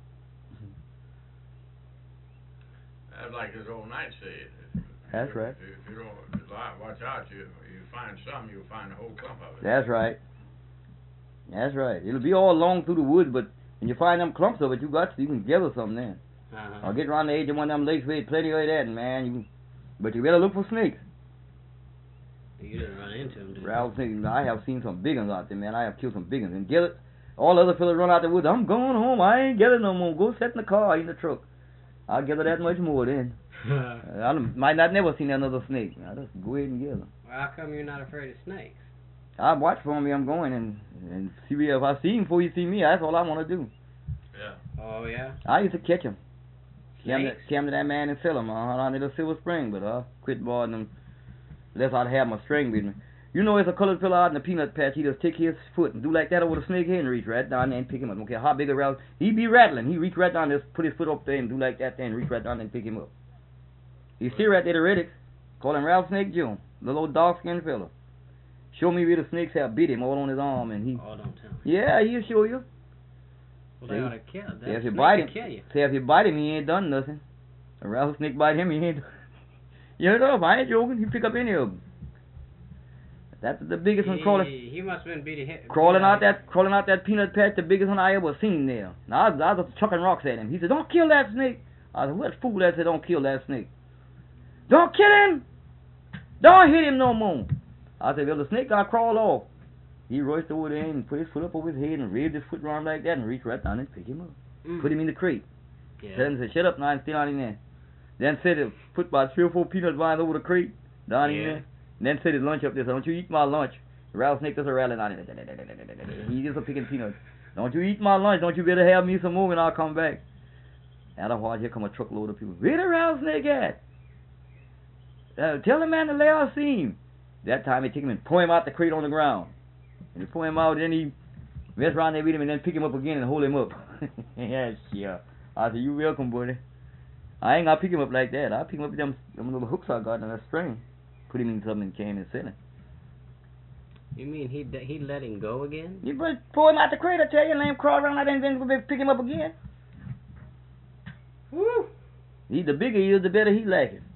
That's like this old knight said. That's right. If you don't watch out, you find some, you'll find a whole clump of it. That's right. That's right. It'll be all along through the woods, but when you find them clumps of it, you can gather something then. Uh-huh. Or get around the edge of one of them lakes where there's plenty of that, man. But you better look for snakes. You didn't run into them, did you? Ralph, I have seen some big ones out there, man. I have killed some big ones. And get it. All the other fellas run out the woods. I'm going home. I ain't getting no more. Go sit in the car, in the truck. I'll gather that much more then. I might not never seen another snake. I'll just go ahead and get them. Well, how come you're not afraid of snakes? I watch for me. I'm going and see if I see him before you see me. That's all I want to do. Yeah. Oh, yeah? I used to catch them. Snakes? Came to that man and sell them down at the Silver Spring, but I quit boarding them unless I'd have my string with me. You know, there's a colored fella out in the peanut patch. He just take his foot and do like that over the snake head and reach right down there and pick him up. Don't care how big a rattle. He'd be rattling. He reach right down there, put his foot up there and do like that there and reach right down there and pick him up. He's still right there at the Reddicks. Call him Ralph Snake Joe, the little dark-skinned fella. Show me where the snakes have bit him all on his arm and he... Oh, don't tell me. Yeah, he'll show you. Well, they ought to kill. Say if you snake bite can him, kill you. say if you bite him, he ain't done nothing. A rattlesnake bite him, he ain't. You know, I ain't joking. He pick up any of them. That's the biggest one crawling. He must have been beat Crawling out that peanut patch, the biggest one I ever seen there. Now I was chucking rocks at him. He said, "Don't kill that snake." I said, "What fool that said don't kill that snake? Don't kill him. Don't hit him no more." I said, "Well, the snake got crawled off." He rushed over there and put his foot up over his head and waved his foot around like that and reached right down and picked him up. Put him in the crate. Yeah. Tell him to say, "Shut up now and stay down in there." Then said, put about 3 or 4 peanut vines over the crate down in there. And then set his lunch up there. So, "Don't you eat my lunch." The rattlesnake does a rattling on it. He just a picking peanuts. Don't you eat my lunch. Don't you better have me some more when I come back. Out of while, here come a truckload of people. Where the rattlesnake at? Tell the man to lay out seam. That time they take him and pull him out the crate on the ground. And they pull him out, then he mess around there with him and then pick him up again and hold him up. Yeah, sure. I said, you welcome, buddy. I ain't gonna pick him up like that. I'll pick him up with them little hooks I got in that string. Put him in something and came and sent him. You mean he let him go again? You better pull him out the crate, I tell you, and let him crawl around like that and then pick him up again. Woo! The bigger he is, the better he like it.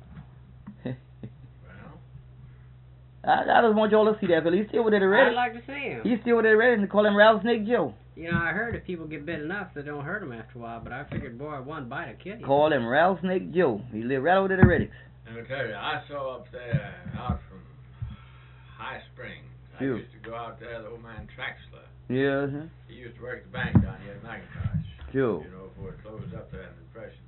I just want y'all to see that, fella. He's still with it already. I'd like to see him. He's still with it already, and they call him Rattlesnake Joe. You know, I heard if people get bit enough, they don't hurt them after a while, but I figured, boy, one bite will kill you. Call him Rattlesnake Joe. He live right over there at Reddick's. Let me tell you, I saw up there, out from High Springs. I Sure. used to go out there, the old man Traxler. Yeah, He used to work the bank down here at McIntosh. Sure. You know, before it closed up there in the Depression.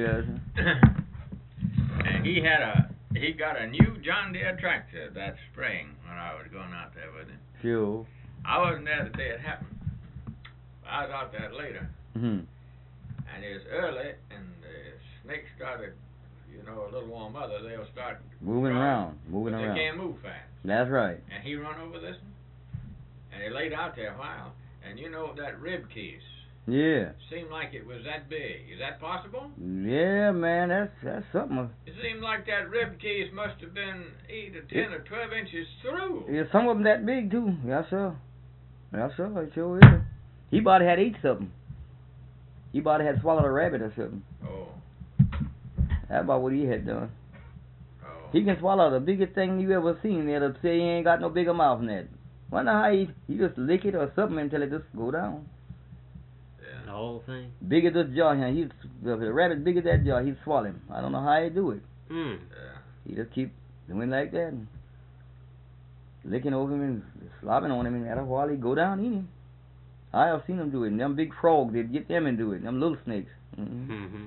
Yeah. And he got a new John Deere tractor that spring when I was going out there with him. Sure. I wasn't there the day it happened. I was out there later. Mm-hmm. And it was early, and the snakes started, you know, a little warm weather, they'll start Moving around. Moving but around. they can't move fast. That's right. And he run over this one, and he laid out there a while, and you know that rib case Yeah. seemed like it was that big. Is that possible? Yeah, man, that's something. It seemed like that rib case must have been 8 or 10 or 12 inches through. Yeah, some of them that big too. Yes, sir. Yes, sir. It sure is. He about had ate something. He about had swallowed a rabbit or something. Oh. That's about what he had done. Oh. He can swallow the biggest thing you ever seen. They'll say he ain't got no bigger mouth than that. Wonder how he just lick it or something until it just go down. The whole thing? Big as this jaw here. The rabbit big as that jaw, he'd swallow him. I don't know how he do it. Mm. Yeah. He just keep doing like that and licking over him and slobbing on him, and after a while he go down and eat him. I have seen them do it. And them big frogs, they'd get them and do it. Them little snakes. Mm-hmm. Mm-hmm.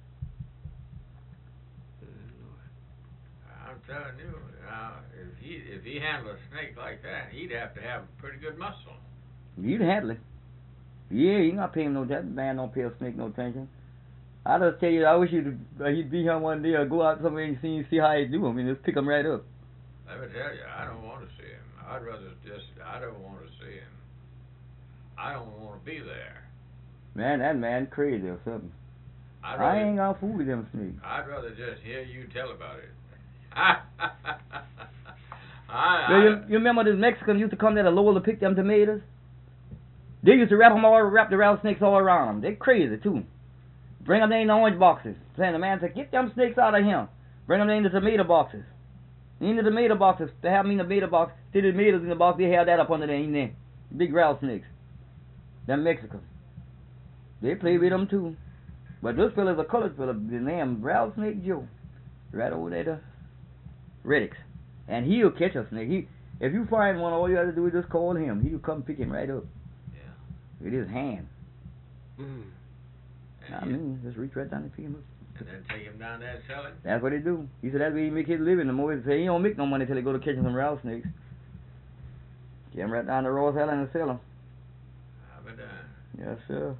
I'm telling you, if he handled a snake like that, he'd have to have pretty good muscle. You'd handle it. Yeah, you not pay him no attention. Man don't pay a snake no attention. I just tell you, I wish he'd be here one day or go out somewhere and see how he do him and just pick him right up. Let me tell you, I don't want to see him. I don't want to see him. I don't want to be there. Man, that man crazy or something. I ain't gonna fool with them snakes. I'd rather just hear you tell about it. You remember this Mexican used to come there to Lowell to pick them tomatoes? They used to wrap the rattlesnakes all around them. They're crazy too. Bring them in the orange boxes. Saying the man said, get them snakes out of here. Bring them in the tomato boxes. In the tomato boxes. They have them in the tomato box. See the tomatoes in the box. They have that up under there in there. Big rattlesnakes. Them Mexicans. They play with them too. But this fella's a colored fella. The name Rattlesnake Joe. Right over there to Reddick's. And he'll catch a snake. If you find one, all you have to do is just call him. He'll come pick him right up. Yeah. With his hand. Mm. Just reach right down and pick him up. And then take him down there and sell it? That's what he do. He said that's where he make his living. The more he say he don't make no money till he go to catching some rattlesnakes. Get him right down to Rose Island and sell them. Yes, sir.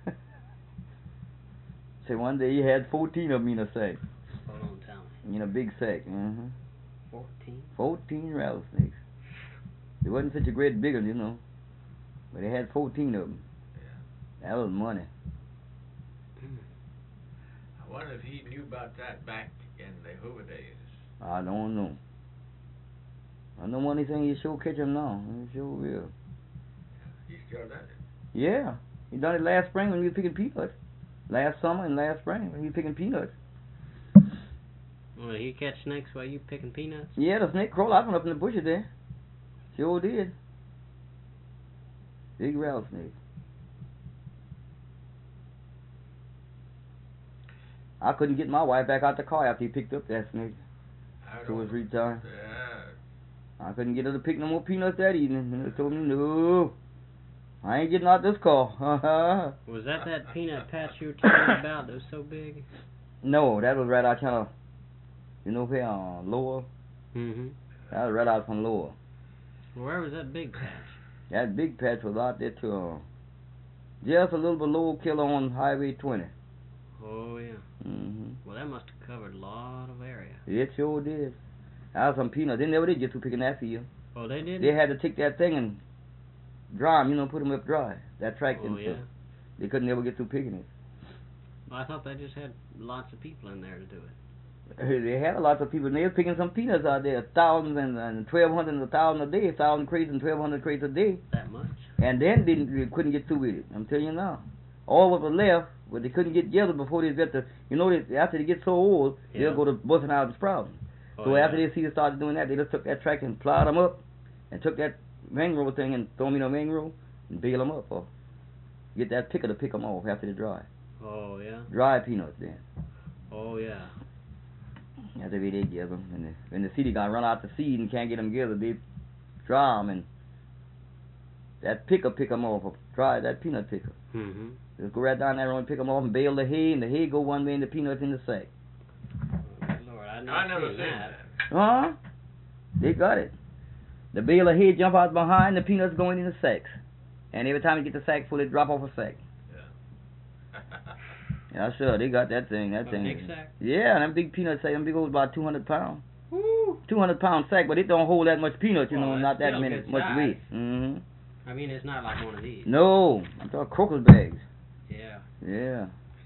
Say one day he had 14 of them in a sack. Hold on, tell me. In a big sack. 14? 14 rattlesnakes. They wasn't such a great big one, you know. But they had 14 of them. Yeah. That was money. I wonder if he knew about that back in the Hoover days. I don't know. I know one thing he sure catch him now. He sure will. He still does it. Yeah. He done it last spring when we were picking peanuts. Last summer and last spring when we were picking peanuts. Well, he catch snakes while you picking peanuts? Yeah, the snake crawled out from up in the bushes there. Sure did. Big rattlesnake. I couldn't get my wife back out the car after he picked up that snake. To his return. Yeah. I couldn't get her to pick no more peanuts that evening. And they told me, no, I ain't getting out this car. Was that peanut patch you were talking about that was so big? No, that was right out kind of, you know where, Lower? Mm-hmm. That was right out from Lower. Where was that big patch? That big patch was out there to Just a little below Killer on Highway 20. Oh yeah. Mm-hmm. Well, that must have covered a lot of area. It sure did. I had some peanuts. They never did get through picking that field. Oh, they did. They had to take that thing and dry 'em, put 'em up dry. That track Oh and yeah. stuff. They couldn't never get through picking it. Well, I thought they just had lots of people in there to do it. They had a lot of people, and they were picking some peanuts out there, thousands and 1,200 and 1,000 a day, 1,000 crates and 1,200 crates a day, That much. and then they couldn't get through with it. I'm telling you now. All what was left, but they couldn't get together before they get to, after they get so old, Yeah. they'll go to busting out the sprouting. Oh, So yeah. after they see they started doing that, they just took that track and plowed them up, and took that mangrove thing and throw them in a mangrove and bale them up, or get that picker to pick them off after they dry. Oh yeah. Dry peanuts then. Oh yeah. That's the way they give them. And when the city guy run out the seed and can't get them together, they dry them and that picker pick them off. Or dry that peanut picker. Mm-hmm. Just go right down there and pick them off and bale the hay, and the hay go one way and the peanuts in the sack. Good Lord, I I've never seen seen that. that. Huh? They got it. The bale of hay jump out behind, the peanuts going in the sacks. And every time you get the sack full, it drop off a sack. Yeah, sure, they got that thing. That A thing. big sack? Yeah, them big peanuts sack, them big old about 200 pounds. Woo! 200-pound sack, but it don't hold that much peanuts, Well, that's not that still many, good much size. weight. Mm-hmm. I mean, it's not like one of these. No, I'm talking crocus bags. Yeah. Yeah.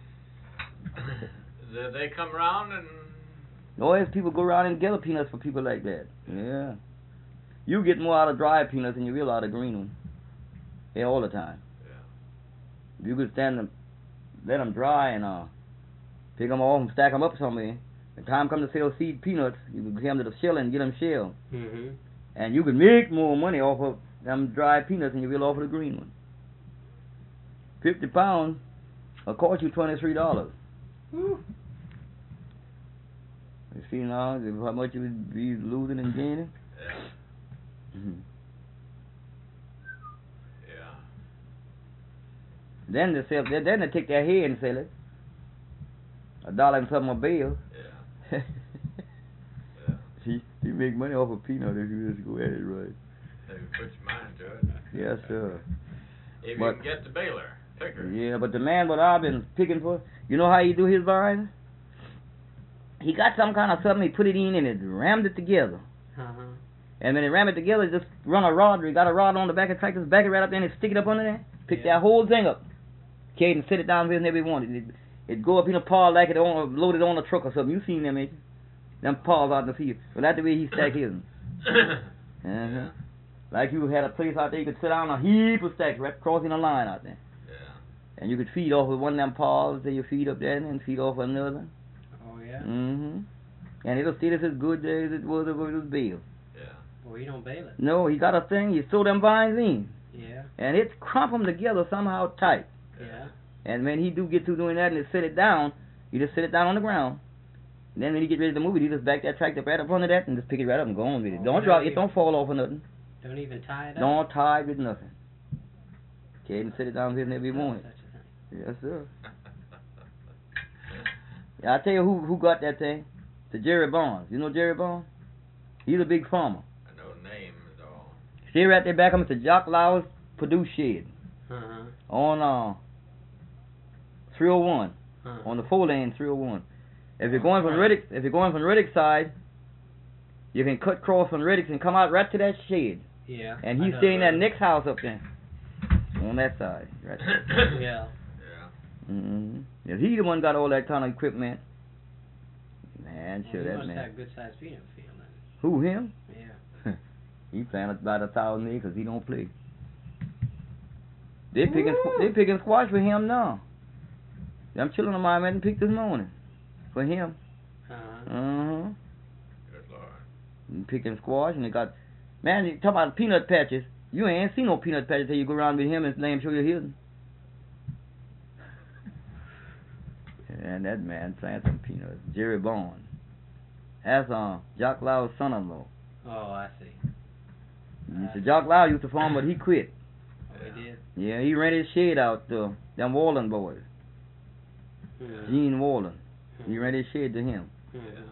They come around and Always people go around and gather peanuts for people like that. Yeah. You get more out of dry peanuts than you will out of green ones. Yeah, all the time. Yeah. If you could stand them, let them dry and pick them off and stack them up somewhere. The time comes to sell seed peanuts, you can come to the shell and get them shelled. Mm-hmm. And you can make more money off of them dry peanuts than you will off of the green one. 50 pounds will cost you $23. Woo. You see now how much you would be losing and gaining? yeah. Mm-hmm. Yeah. Then they take their hay and sell it. $1 and something a bale. Yeah. Yeah. You make money off of peanut if you just go at it right. They put your mind to it. Yes, sir. If But- you can get the baler, picker. Yeah, but the man what I've been picking for, you know how he do his vines? He got some kind of something, he put it in and it rammed it together. Uh-huh. And when it rammed it together, just run a rod, he got a rod on the back of the tractor, back it right up there and stick it up under there, pick Yeah. that whole thing up. Okay, and sit it down wherever he wanted. It go up in a pile like it loaded on a truck or something. You seen them, ain't you? Them piles out in the field. Well, that's the way he stacked his. Uh-huh. Like you had a place out there you could sit down a heap of stacks right crossing the line out there. Yeah. And you could feed off of one of them piles, then you feed up there and then feed off another. Oh, yeah? Mm-hmm. And it'll stay just as good as it was if it was bale. Yeah. Well, you don't bale it. No, he got a thing, you sew them vines in. Yeah. And it's crump them together somehow tight. Yeah. And when he do get to doing that and set it down, you just set it down on the ground. And then when you get ready to move it, you just back that tractor right up under that and just pick it right up and go on with it. Oh, Don't yeah, drop it, you- don't fall off or nothing. Don't even tie it up. Don't tie it with nothing. Okay, and set it down here whenever you No want it. such a thing. Yes, sir. Yeah, I tell you who got that thing. The Jerry Barnes. You know Jerry Barnes? He's a big farmer. I know names all. Stay right there back him at the Jock Lowers Purdue shed Uh-huh. on 301 Uh-huh. on the 4-lane 301. If you're going from Reddick side, you can cut cross from Reddick and come out right to that shed. Yeah. And I he's know staying in that. that next house up there on that side, right there. Yeah. Yeah. Mm-hmm. Yeah, he the one got all that kind of equipment. Man, sure Well, he that must man. have a good sized peanut field then. Who, him? Yeah. He planted about 1,000 acres. He don't play. They picking squash for him now. Them children of mine went and picked this morning for him. Uh-huh. Uh-huh. Good Lord. And picking squash, and they got, man, you talk about peanut patches. You ain't seen no peanut patches till you go around with him and let him show you his. And that man planted some peanuts. Jerry Barnes. That's Jock Low's son-in-law. Oh, I see. Mr. Jock Low used to farm, but he quit. Oh, he did? Yeah, he rented his shed out to them Wallen boys. Mhm. Gene Wallen. He Mhm. rented his shed to him. Mhm.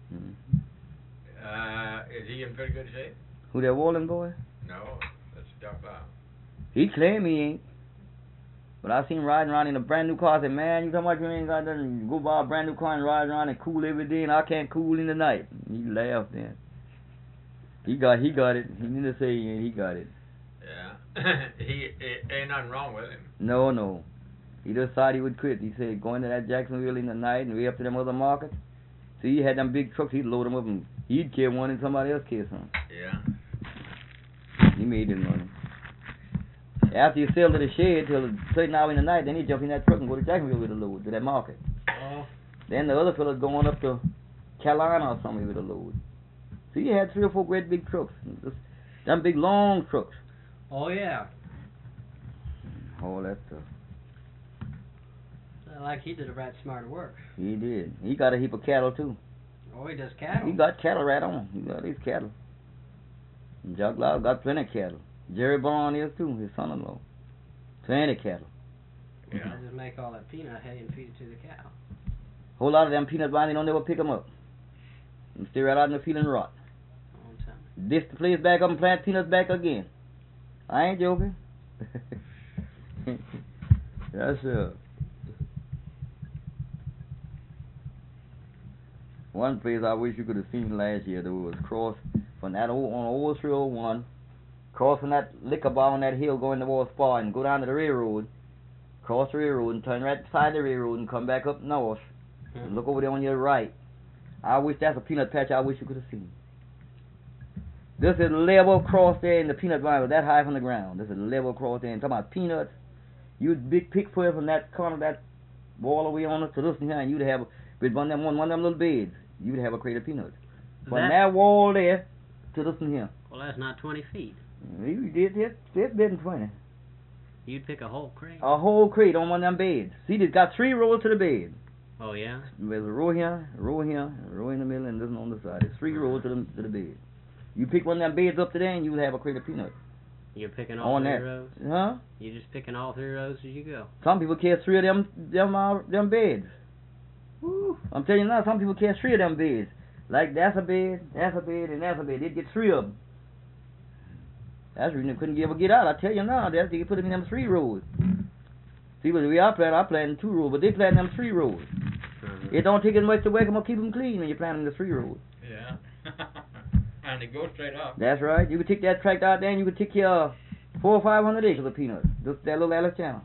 Is he in pretty good shape? Who, that Wallen boy? No, that's Doc Lau. He claimed he ain't. But I seen him riding around in a brand new car. I said, man, you talking about you ain't got nothing? You go buy a brand new car and ride around and cool every day, and I can't cool in the night. He laughed then. He got it. He didn't say he got it. Yeah. he ain't nothing wrong with him. No. He just thought he would quit. He said going to that Jacksonville in the night and way up to them other markets. See, he had them big trucks. He'd load them up and he'd carry one and somebody else carry some. Yeah. He made his money. After you sell to the shed till a certain hour in the night, then he jump in that truck and go to Jacksonville with a load to that market. Oh. Then the other fella's going up to Carolina or something with a load. So he had 3 or 4 great big trucks. Just them big long trucks. Oh yeah. All that stuff. Like he did a right smart work. He did. He got a heap of cattle too. Oh, he does cattle. He got cattle right on. He got his cattle. And Jock Lyle got plenty of cattle. Jerry Bond is too, his son-in-law. Plenty of cattle. Yeah. I just make all that peanut hay and feed it to the cow. Whole lot of them peanut vines, they don't never pick them up. And stay right out in the field and rot. All the time. Dish the place back up and plant peanuts back again. I ain't joking. That's one place I wish you could have seen last year, though, was cross from that old, on old 301, cross from that liquor bar on that hill going towards Spa and go down to the railroad, cross the railroad and turn right beside the railroad and come back up north and look over there on your right. I wish that's a peanut patch I wish you could have seen. This is level across there, and the peanut vine was that high from the ground. This is level across there, and talking about peanuts. You'd big pick for it from that corner of that wall away on it to this here, and you'd have with one of them little beds. You'd have a crate of peanuts. From that wall there to this one here. Well, that's not 20 feet. You did it. It's better than 20. You'd pick a whole crate. A whole crate on one of them beds. See, it's got 3 rows to the bed. Oh, yeah? There's a row here, a row here, a row in the middle, and this one on the side. There's 3 rows to the bed. You pick one of them beds up to there, and you'll have a crate of peanuts. You're picking all 3 rows? Huh? You're just picking all 3 rows as you go? Some people carry 3 of them beds. Woo. I'm telling you now, some people carry 3 of them beds. Like, that's a bed, and that's a bed. They'd get 3 of them. That's the reason they couldn't ever get out. I tell you now, they could put them in them 3 rows. See, but the way I plant in 2 rows, but they plant in them 3 rows. It don't take as much to wake them or keep them clean when you plant them in the 3 rows. Yeah. And they go straight up. That's right. You could take that tract out there and you could take your 400 or 500 acres of peanuts. Just that little Alice Channel.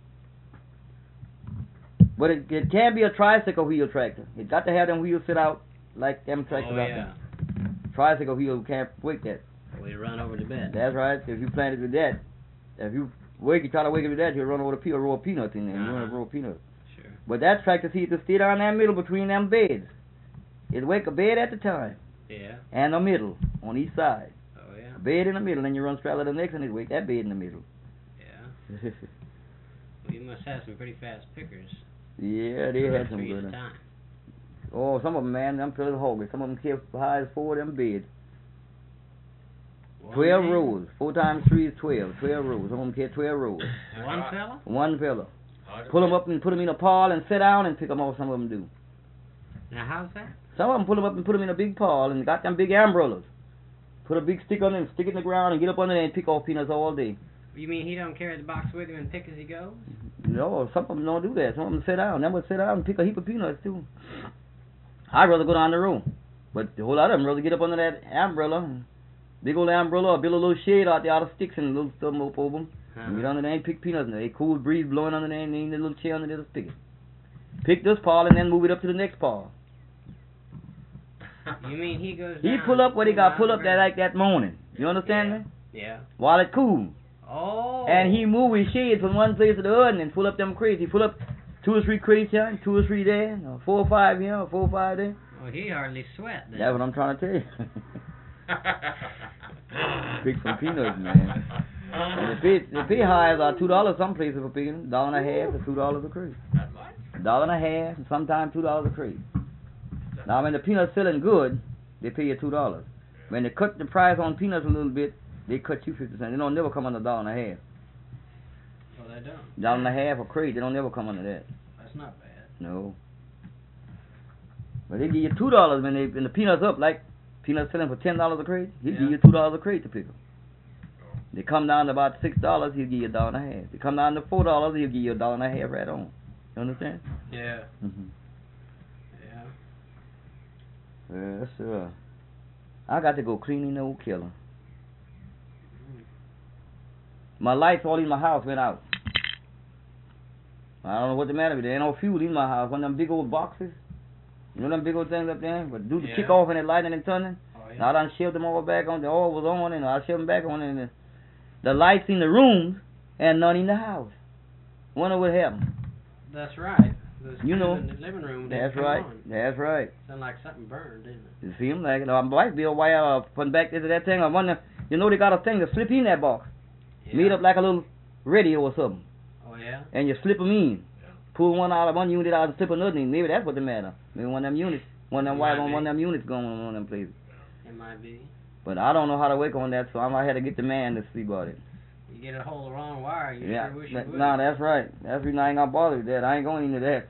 But it can't be a tricycle wheel tractor. It got to have them wheels sit out like them tractors out there. Tricycle wheel can't break that. We run over the bed. That's right. If you plant it with that, if you try to wake it with that, you'll run over a row of peanuts in there. You run a row of peanuts. Sure. But that tractor, see, to stay down that middle between them beds. It wake a bed at the time. Yeah. And a middle on each side. Oh, yeah. A bed in the middle, and you run straddle the next, and it wake that bed in the middle. Yeah. Well, you must have some pretty fast pickers. Yeah, they had some good ones. Oh, some of them, man, them fellas hungry. Some of them kept as high as 4 of them beds. 12 rows. 4 times 3 is 12. 12 rows. Some of them kept 12 rows. One fella? One fella. Pull them up and put them in a pile and sit down and pick them off. Some of them do. Now, how's that? Some of them pull them up and put them in a big pile and got them big umbrellas. Put a big stick on them, stick it in the ground, and get up under there and pick off peanuts all day. You mean he don't carry the box with him and pick as he goes? No, some of them don't do that. Some of them sit down. Them would sit down and pick a heap of peanuts too. I'd rather go down the road. But a whole lot of them rather get up under that umbrella. Big old umbrella, or build a little shade out there out of sticks and a little stuff up over them. And get under there and pick peanuts. And a cool breeze blowing under there and they need a little chair under there to stick it. Pick this pile and then move it up to the next pile. You mean he goes He down pull up what he got pull up the that like that morning. You understand me? Yeah. While it cool. Oh. And he move his shades from one place to the other and pull up them crates. He pull up 2 or 3 crates here, and 2 or 3 there, or 4 or 5 here, or 4 or 5 there. Oh, he hardly sweat then. That's what I'm trying to tell you. Pick some peanuts, man. And the pay highs are $2 some places for picking them. $1.50 to $2 a crate. That much? $1.50 and sometimes $2 a crate. Now when the peanuts selling good, they pay you $2. When they cut the price on peanuts a little bit, they cut you 50 cents. They don't never come under $1.50. Well, they don't. $1.50 a crate, they don't never come under that. That's not bad. No. But they give you $2 when the peanuts up, like peanuts selling for $10 a crate. He give you $2 a crate to pick them. They come down to about $6, he'll give you $1.50. They come down to $4, he'll give you $1.50 right on. You understand? Yeah. Mm-hmm. Yeah. Yes, sir. I got to go cleaning the old killer. My lights all in my house went out. I don't know what the matter with it. There ain't no fuel in my house. One of them big old boxes. You know them big old things up there? But do the kick off and it lighting and turning? Oh, yeah. Now I done shoved them all back on. The oil was on and I shoved them back on and the lights in the rooms and none in the house. Wonder what happened. That's right. Those You know. in the living room. That's didn't come right. on. That's right. Sounded like something burned, didn't it? It seemed like it. I might be a wire putting back into that thing. I wonder, you know they got a thing to slip in that box. Yeah. Made up like a little radio or something. Oh, yeah? And you slip them in. Yeah. Pull one out of one unit out and slip another in. Maybe that's what the matter. Maybe one of them units. One of them wires on one of them units going on one of them places. It might be. But I don't know how to work on that, so I might have to get the man to see about it. You get a hold of the wrong wire, you Yeah. sure wish you would. No, that's right. That's the reason I ain't gonna bother with that. I ain't going into that.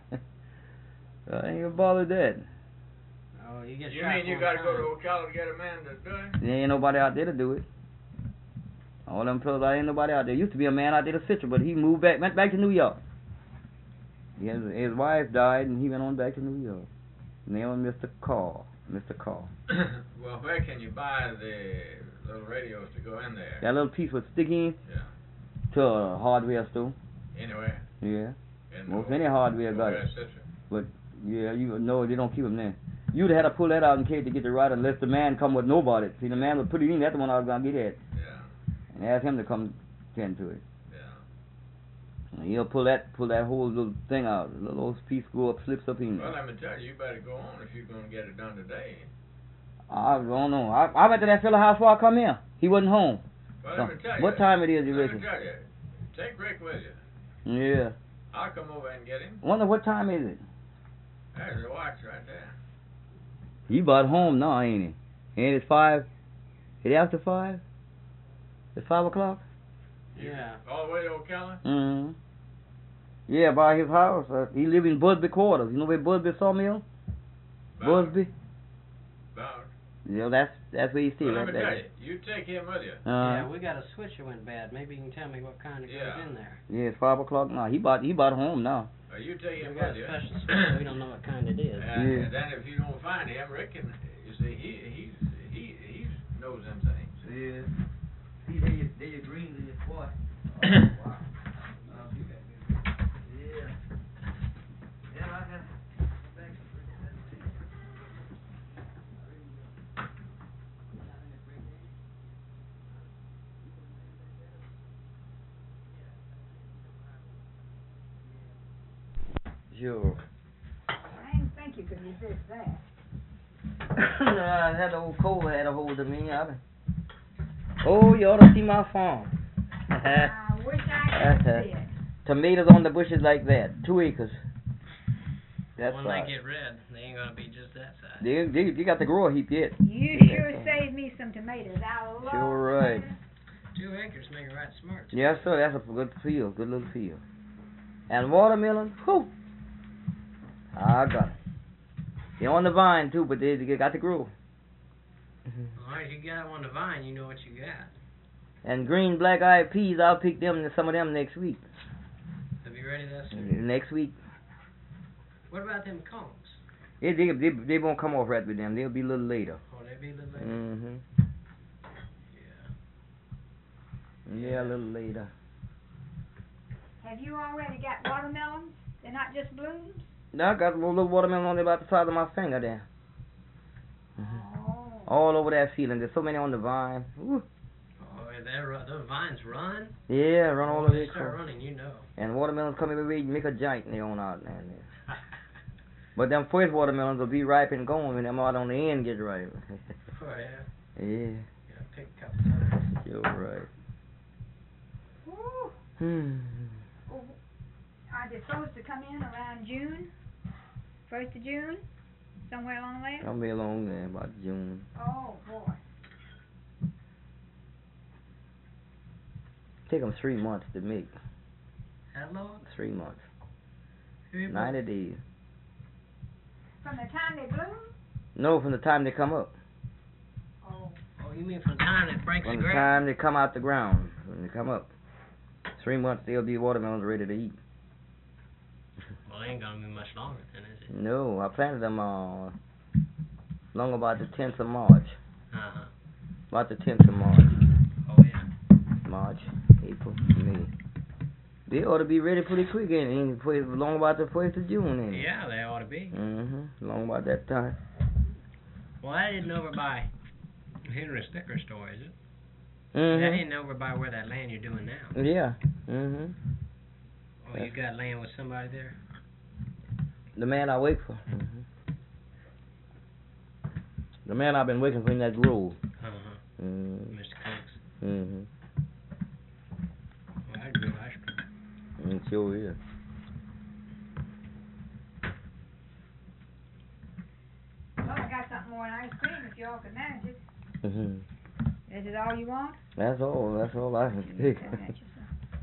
I ain't gonna bother with that. Oh, you get You shot mean you one got to go time. to Ocala to get a man to do it? There ain't nobody out there to do it. All them fellas, there ain't nobody out there. Used to be a man out there to Citrus, but he moved back, went back to New York. His wife died, and he went on back to New York. Name him Mr. Carr. Mr. Carr. Well, where can you buy the little radios to go in there? That little piece would stick in Yeah. to a hardware store. Anywhere. Yeah. In Most the any hardware got West it. Citrus. But, yeah, you know, they don't keep them there. You'd have to pull that out in case to get the right unless the man come with nobody. See, the man would put it in. That's the one I was going to get at. Yeah. And ask him to come tend to it. Yeah. And he'll pull that whole little thing out. The little piece go up, slips up in. Well, let me tell you, you better go on if you're going to get it done today. I don't know. I went to that fella house before I come in. He wasn't home. Well, So, let me tell you. what time it is, you Let me reckon? tell you. Take Rick with you. Yeah. I'll come over and get him. Wonder what time is it? There's the watch right there. He about home now, ain't he? Ain't it 5? Is it after 5? It's 5 o'clock? Yeah. All the way to Ocala? Mm-hmm. Yeah, by his house. He live in Busby Quarters. You know where Busby Sawmill? Busby? About. Yeah, that's where he stays. Well, let Right me tell there. you, you take him with you. Yeah, we got a switch that went bad. Maybe you can tell me what kind of goes Yeah. in there. Yeah, it's 5 o'clock now. He about home now. You take him We got with a you. special switch. We don't know what kind it is. And Yeah. then if you don't find him, Rick can, you see, he knows them things. Yeah. See, there you green in your spot. Wow. Yeah. Yeah, I can. Sure. I didn't think you could resist that. I had the old cold had a hold of me. Oh, you ought to see my farm. I wish I could see it. Tomatoes on the bushes like that, 2 acres. That's when right. they get red, they ain't gonna be just that size. They got the grower heap yet. You Yeah. sure saved me some tomatoes. I love Sure right. tomatoes. 2 acres make it right smart. Yes, sir. That's a good field, good little field. And watermelon, whew. I got it. They're on the vine too, but they got to grow. As long as you got on the vine, you know what you got. And green black-eyed peas, I'll pick them, some of them next week. They'll be ready that soon. Next week. What about them cones? They won't come off right with them. They'll be a little later. Oh, they be a little later. Mm-hmm. Yeah. Yeah, a little later. Have you already got watermelons? They're not just blooms? Now I got a little watermelon on about the size of my finger there. Oh. All over that field, and there's so many on the vine. Woo. Oh, those vines run? Yeah, run all Oh, over they it. start running, you know. And watermelons come every week, make a giant in their own out there. But them first watermelons will be ripe and gone when them out on the end get ripe. Oh, yeah. Yeah, Gotta pick a couple times. you're right. Woo. Oh, are they supposed to come in around June? 1st of June? Somewhere along there? I'll be along there about June. Oh, boy. Take them 3 months to make. How long? 3 months. 3 90 days. From the time they bloom? No, from the time they come up. Oh. Oh, Oh, you mean from the time it breaks From the the ground? time they come out the ground, when they come up. 3 months, they'll be watermelons ready to eat. Well, they ain't gonna be much longer then, is it? No, I planted them long about the 10th of March. Uh-huh. About the 10th of March. Oh, yeah. March, April, May. They ought to be ready pretty quick, ain't it? Long about the 1st of June, ain't it? Yeah, they ought to be. Long about that time. Well, that isn't over by Henry Sticker store, is it? That Mm-hmm. isn't over by where that land you're doing now. Yeah. Mm-hmm. Oh, you got land with somebody there? The man I wait for. The man I've been waiting for in that grove. Uh-huh. Mm-hmm. Mr. Cooks. Mm-hmm. Well, that's good ice cream. It sure is. Well, I got something more than ice cream if y'all can manage it. Mm-hmm. Is it all you want? That's all I can You take. can have yourself.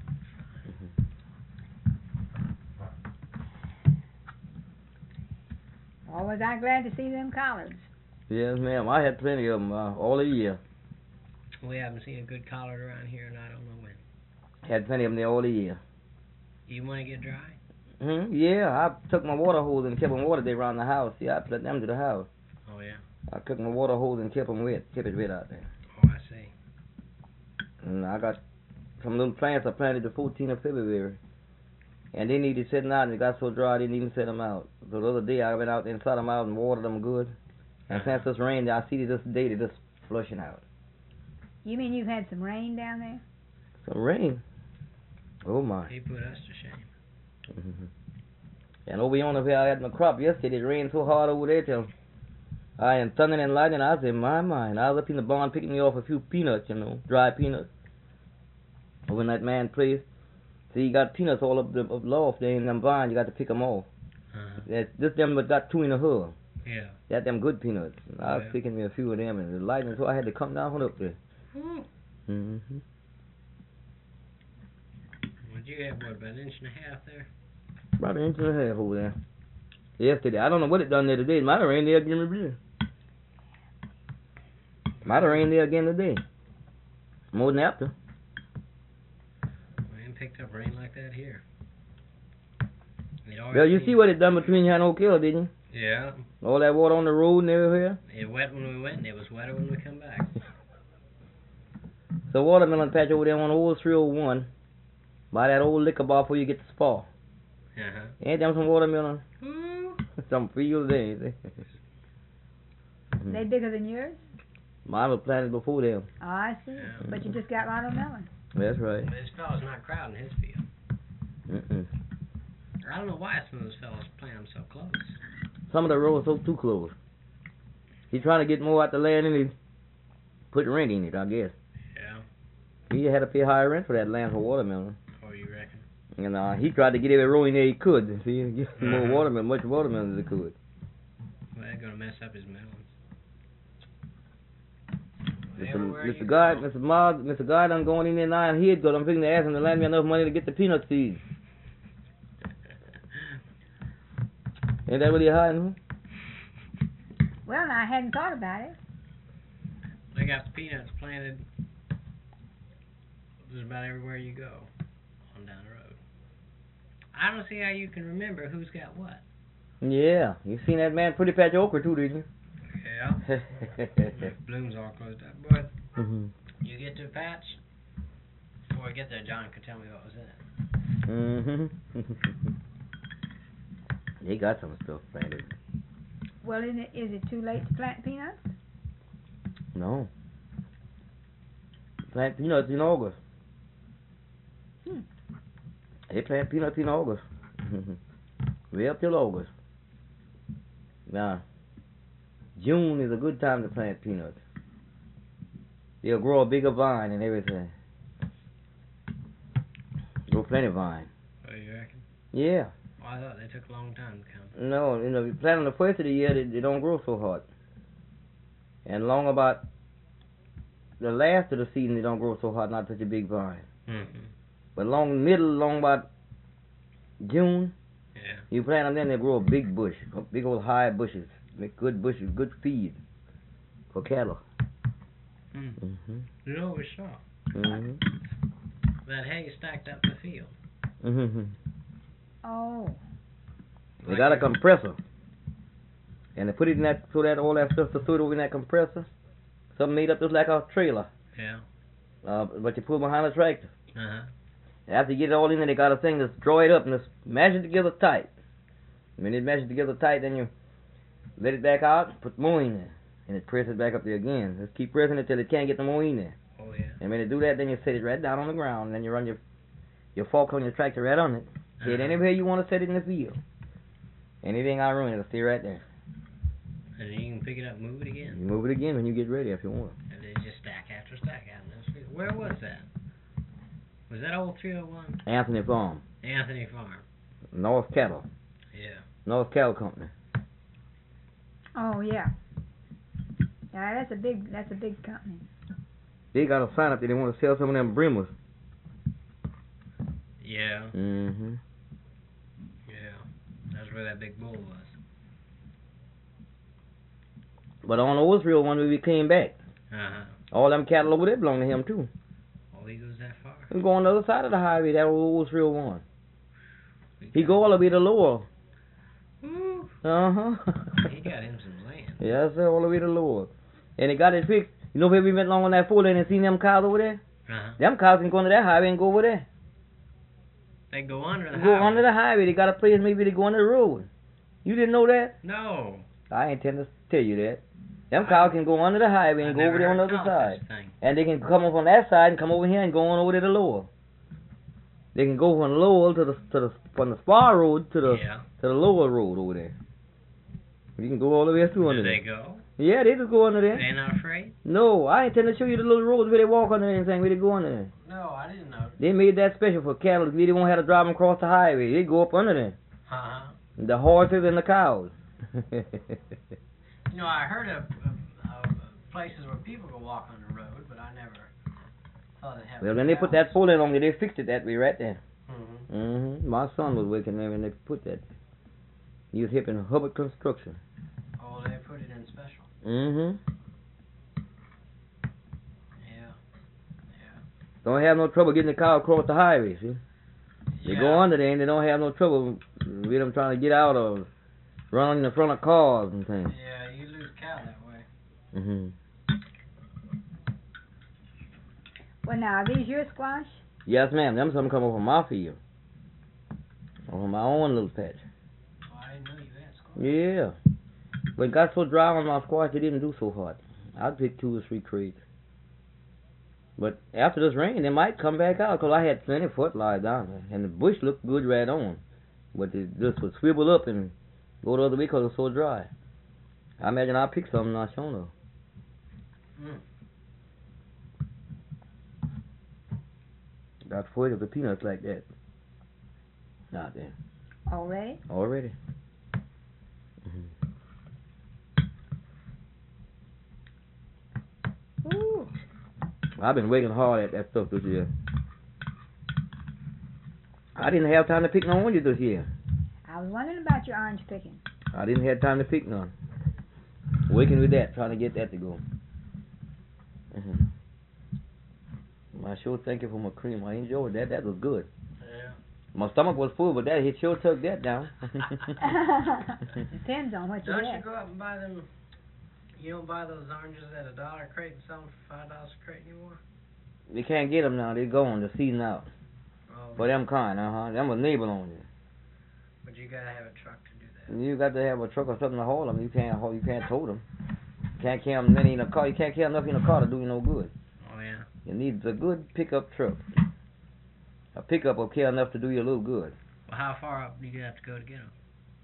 Oh, was I glad to see them collards. Yes, ma'am. I had plenty of them all the year. We haven't seen a good collard around here, and I don't know when. Had plenty of them there all the year. You want to get dry? Yeah, I took my water hose and kept them watered there around the house. Yeah, I put them to the house. Oh, yeah. I took my water hose and kept them wet, kept it wet out there. Oh, I see. And I got some little plants I planted the 14th of February. And they needed setting out, and it got so dry I didn't even set them out. So the other day I went out there and set them out and watered them good. And since this rain, I see this day they're just flushing out. You mean you've had some rain down there? Some rain. Oh my. He put us to shame. And over yonder where I had my crop yesterday, it rained so hard over there till I am thunder and lightning. I said, my mind. I was up in the barn picking me off a few peanuts, dry peanuts. Over in that man's place. See, you got peanuts all up the loft there in them barn. You got to pick them off. Uh-huh. This them that got 2 in a hub. Yeah. Got them good peanuts. And I was Yeah. picking me a few of them, and the lightning, so I had to come down up there. Mm-hmm. Well, you have, what, about an inch and a half there? About an inch and a half over there. Yesterday. I don't know what it done there today. It might have rained there again today. Might have rained there again today. More than after. We ain't picked up rain like that here. Well, you see what it done between here and Oak Hill, didn't you? Yeah. All that water on the road and everywhere. It wet when we went, and it was wetter when we come back. So watermelon patch over there on old 301. By that old liquor bar before you get to Spa. Uh-huh. Ain't them some watermelon? Ooh. Some fields there, ain't they? They bigger than yours? Mine was planted before them. Oh, I see. Yeah. But you just got watermelon. That's right. This fellow's not crowding his field. Mm-mm. I don't know why some of those fellows plant them so close. Some of the roads so too close. He's trying to get more out the land and he put rent in it, I guess. Yeah. He had to pay higher rent for that land for watermelon. Oh, you reckon? And he tried to get every row in there he could. See, get more watermelon, much watermelon as he could. Well, they're going to mess up his melons. Mr. Guy done going in there now and he'd go. I'm thinking to ask him to lend me enough money to get the peanut seeds. Ain't that what you're hiding? Well, now, I hadn't thought about it. They got the peanuts planted just about everywhere you go on down the road. I don't see how you can remember who's got what. Yeah, you seen that man Pretty Patch Okra too, didn't you? Yeah. Blooms all closed up. But Mm-hmm. you get to the patch, before I get there, John could tell me what was in it. Mm-hmm. They got some stuff planted. Well, is it too late to plant peanuts? No. Plant peanuts in August. They plant peanuts in August. Way up till August. Now, June is a good time to plant peanuts. They'll grow a bigger vine and everything. Grow plenty of vine. Oh, you reckon? Yeah. Oh, I thought they took a long time to come. No, if you plant on the first of the year, they don't grow so hard. And long about the last of the season, they don't grow so hard, not such a big vine. Mm-hmm. But long about June, Yeah. you plant them, then they grow a big bush, big old high bushes. Make good bushes, good feed for cattle. Mhm. You always saw Mhm. that hay stacked up the field. Mhm. Oh. They got a compressor, and they put it in that so that all that stuff to throw it over in that compressor. Something made up just like a trailer. Yeah. But you put behind a tractor. Uh-huh. After you get it all in there, they got a thing that's draw it up and just mash it together tight. When it mashes together tight, then you let it back out, put more in there, and it presses back up there again. Just keep pressing it till it can't get no more in there. Oh, yeah. And when you do that, then you set it right down on the ground, and then you run your fork on your tractor right on it. Set it anywhere you want to set it in the field. Anything I run, it'll stay right there. And then you can pick it up and move it You again. move it again when you get ready if you want. And then just stack after stack out in this field. Where was that? Was that old 301? Anthony Farm, Anthony Farm. North Cattle, Yeah. North Cattle Company. Oh yeah. Yeah, that's a big company. They got a sign up there. They want to sell some of them brimmers. Yeah. Mm-hmm. Yeah. That's where that big bull was. But on the Oilsfield one, we came back. Uh-huh. All them cattle over there belong to him too. Oh, he goes that far? We go on the other side of the highway, that old Oilsfield one. He go all the way to Lower. Woo. Uh-huh. He got him some land. Yes, sir, all the way to Lower. And they got it fixed. You know where we went along on that 4-lane and seen them cows over there? Uh-huh. Them cows can go under that highway and go over there. They go under the Go highway. under the highway. They got a place maybe to go under the road. You didn't know that? No. I intend to tell you that. Them cows can go under the highway and I go over never there on the heard other tell side. such thing. And they can come up on that side and come over here and go on over to the Lower. They can go from Lowell from the Spar Road to the Yeah. Lower Road over there. You can go all the way through Do under they there. go? Yeah, they just go under there. They're not afraid? No, I intend to show you the little roads where they walk under there and thing, where they go under there. No, I didn't know. They made that special for cattle. They won't have to drive them across the highway. They go up under there. Uh-huh. The horses and the cows. You know, I heard of places where people go walk on the road, but I never thought it happened. Well, then they put that pole in on there. They fixed it that way right there. Mm-hmm. My son was working there when they put that. He was helping Hubbard Construction. Oh, they put it in special. Yeah. Don't have no trouble getting the cow across the highway, see? They Yeah. go under there and they don't have no trouble with them trying to get out or run in the front of cars and things. Yeah, you lose cow that way. Well, now are these your squash? Yes, ma'am. Them some come over my field. Over my own little patch. Oh, I didn't know you had squash. Yeah. But it got so dry on my squash, they didn't do so hot. I'd pick 2 or 3 crates. But after this rain, they might come back out, 'cause I had plenty of fertilizer down there. And the bush looked good right on. But it just would swivel up and go the other way 'cause it was so dry. I imagine I'll pick something not shown though. Got 40 of the peanuts like that. Out there. Already? Already. Ooh. I've been working hard at that stuff this year. I didn't have time to pick no oranges this year. I was wondering about your orange picking. I didn't have time to pick none. Working with that, trying to get that to go. I sure thank you for my cream. I enjoyed that. That was good. Yeah. My stomach was full, but that he sure took that down. Depends on what you Don't get. you go out and buy them? You don't buy those oranges at $1 a crate and sell them for $5 a crate anymore? You can't get them now. They're gone. The season out. Oh, For them kind, Them was neighbor on you. but you gotta have a truck to do that. You got to have a truck or something to haul them. You can't tow them. You can't carry them many in a car. You can't carry enough in a car to do you no good. Oh yeah. You need a good pickup truck. A pickup will carry enough to do you a little good. Well, how far up do you have to go to get them?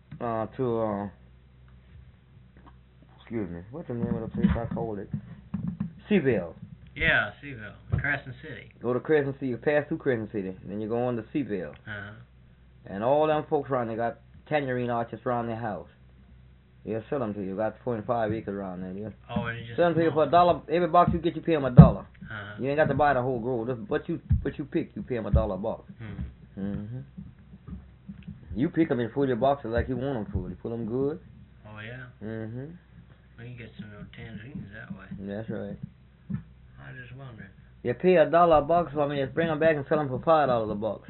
Excuse me, what's the name of the place I called it? Seaville. Yeah, Seaville, Crescent City. Go to Crescent City, you pass through Crescent City, then you go on to Seaville. And all them folks around there got tangerine orchards around their house. They'll sell them to you. Got 25 acres around there. Yeah. Oh, and you just Sell them to you for $1. Every box you get, you pay them $1. You ain't got to buy the whole grove. Just what you pick, you pay them $1 a box. You pick them and fill your boxes like you want them full. You put them good. Oh yeah. Well, Well, you get some of those tangerines that way. that's right. I just wondering. You pay $1 a box for me, just bring them back and sell them for $5 a box.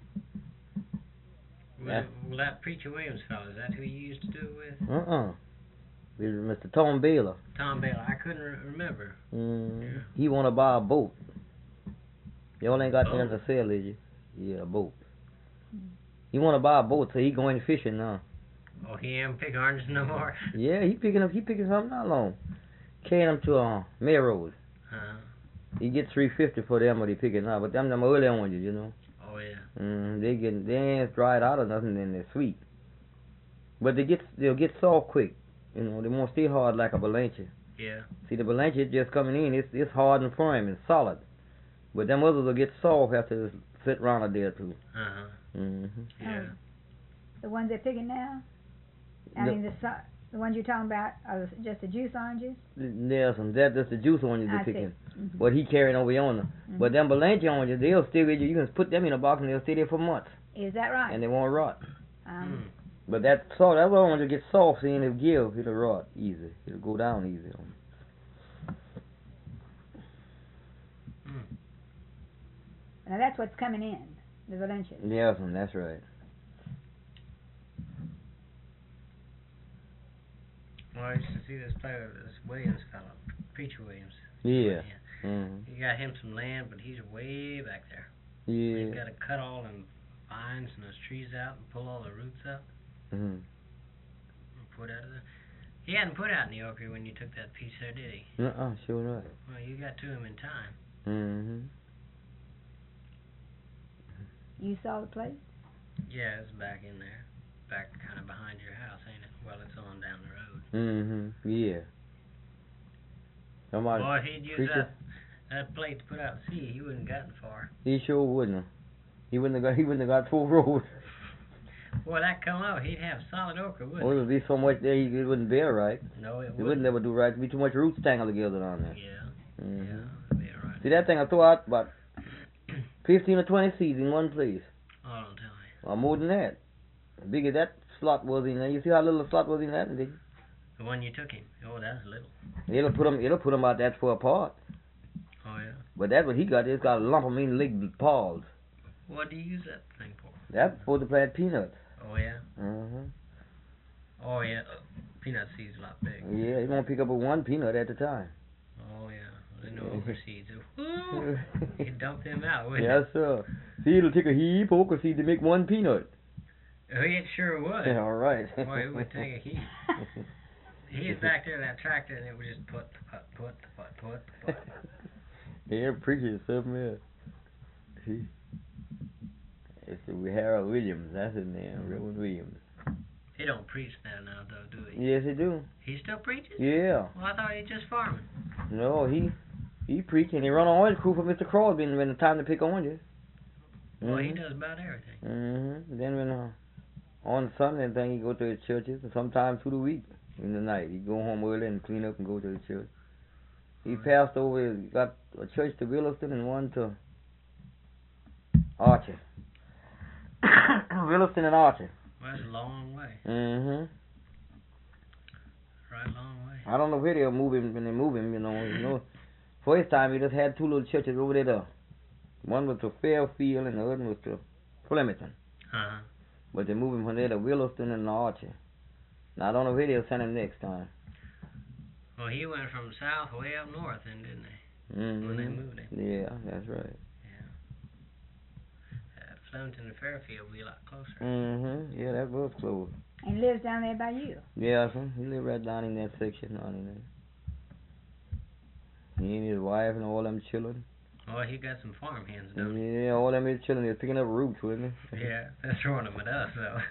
Well, that Preacher Williams fellow, is that who you used to do it with? It was Mr. Tom Baylor. Tom Baylor. I couldn't remember. Yeah. He want to buy a boat. Y'all ain't got Oh. nothing to sell, is you? Yeah, a boat. He want to buy a boat, so he going fishing now. Oh, he ain't pick oranges no more? Yeah, he picking something out long. Carrying them to Melrose. Uh-huh. He get $3.50 for them, what he picking out. But them early oranges, you know. Oh, yeah. They ain't dried out or nothing, and they're sweet. But they'll get soft quick. You know, they won't stay hard like a Balancha. Yeah. See, the Balancha just coming in, it's hard and firm and solid. But them others will get soft after they sit around a day or two. Uh-huh. Mm-hmm. Yeah. The ones they're picking now? I No. mean, the ones you're talking about are just the juice oranges? There's some, that's the juice oranges I they're see. picking. Mhm. What he carrying over yonder. But them Balancha oranges, they'll stay with you. You can put them in a box and they'll stay there for months. Is that right? And they won't rot. But that orange will get soft, see, and it'll rot easy. It'll go down easy. Now that's what's coming in, the Valencia. Yes, that's right. Well, I used to see this player, this Williams fellow, Preacher Williams. Yeah. He got him some land, but he's way back there. Yeah. He's got to cut all them vines and those trees out and pull all the roots out and put out of there. He hadn't put out in the Oakley when you took that piece there, did he? Sure not. Well, you got to him in time. You saw the place? Yeah, it's back in there. Back kind of behind your house, ain't it? Well, it's on down the road. Yeah. Somebody. Boy, if he'd used that plate to put out to sea, he wouldn't gotten far. He sure wouldn't have. He wouldn't have got full road. Boy, that come out, he'd have solid okra, wouldn't Well, he? there'd be so much there, it wouldn't bear right. No, it It wouldn't ever do right. There'd be too much roots tangled together on there. Yeah, Mhm. that'd be all right. See, that thing will throw out about 15 or 20 seeds in one place. Oh, don't tell me. Or more than that. The bigger that slot was in there. You see how little the slot was in that? Did you? The one you took him. Oh, that's little. It'll put them about that far apart. Oh, yeah. But that's what he got. It's got a lump of mean leg paws. What do you use that thing for? That's supposed to plant peanuts. Oh, yeah? Oh, yeah. Peanut seed's a lot big. Yeah, you won't pick up one peanut at a time. Oh, yeah. They know okra seeds. Woo! You dump them out, wouldn't Yes, sir. See, it'll take a heap of okra seed to make one peanut. you? Oh, it sure would. Yeah, all right. Boy, it would take a heap. He's back there in that tractor, and it would just put. Yeah, preacher something else. See? It's Harold Williams. That's his name, Reverend Williams. He don't preach now, though, do he? Yes, he do. He still preaches? Yeah. Well, I thought he just farming. No, he preaching. He run an orange crew for Mr. Crosby when it's time to pick oranges. Well, he does about everything. Then when on Sunday and thing, he go to the churches, and sometimes through the week in the night. He go home early and clean up and go to the church. He passed over. He got a church to Williston and one to Archer. Williston and Archer. Well, that's a long way. Right, Long way. I don't know where they'll move him when they move him. You know. First time he just had two little churches over there. One was to Fairfield and the other was to Flemington. But they moved him from there to Williston and Archer. Now I don't know where they'll send him next time. Well, he went from south way up north, then, didn't he? When they moved him. Yeah, that's right. Flemington and Fairfield will be a lot closer. Yeah, that was close. And he lives down there by you. Yeah, son. He live right down in that section, down in there. He and his wife and all them children. Oh, he got some farm hands, don't he? Yeah, all them his children. They're picking up roots, wasn't he? Yeah, they're throwing them at us, though.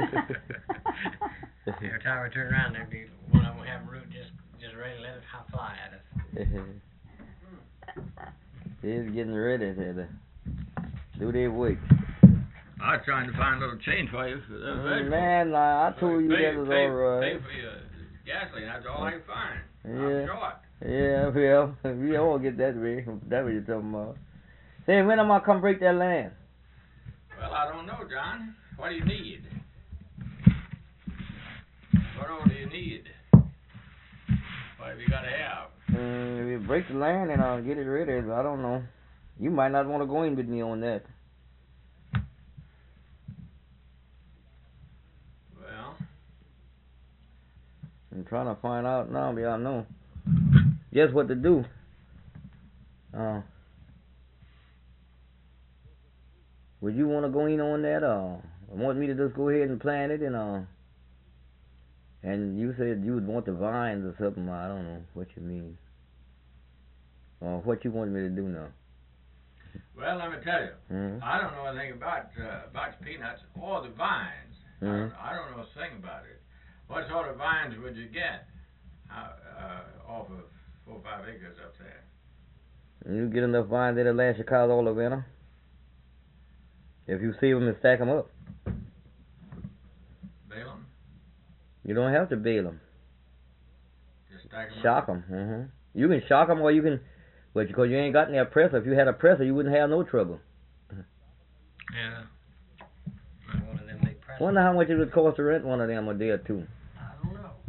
Every time we turn around, there'd be one of them have a root just ready to let it fly at us. They're getting ready to do their work. I was trying to find a little change for you. Man, I told you that was all right. Pay for your gasoline. That's all I can find. Yeah. I'm short. Yeah, well, we all get that way. That's what you're talking about. Say, when am I come break that land? Well, I don't know, John. What do you need? What all do you need? What have you got to have? We break the land and I'll get it ready. I don't know. You might not want to go in with me on that. Well, I'm trying to find out now, but I know just what to do. Would you want to go in on that, want me to just go ahead and plant it, and you said you would want the vines or something. I don't know what you mean. What you want me to do now? well, let me tell you. Mm-hmm. I don't know anything about peanuts or the vines. Mm-hmm. I don't know a thing about it. What sort of vines would you get off of 4 or 5 acres up there? You get enough vines that'll last your cows all the winter. If you see them and stack them up. Bale them? You don't have to bale them. Just stack them Shock them. Mm-hmm. You can shock them or you can, but because you ain't got any presser. If you had a presser, you wouldn't have no trouble. Yeah. One of them big presses. Wonder how much it would cost to rent one of them a day or two. I don't know.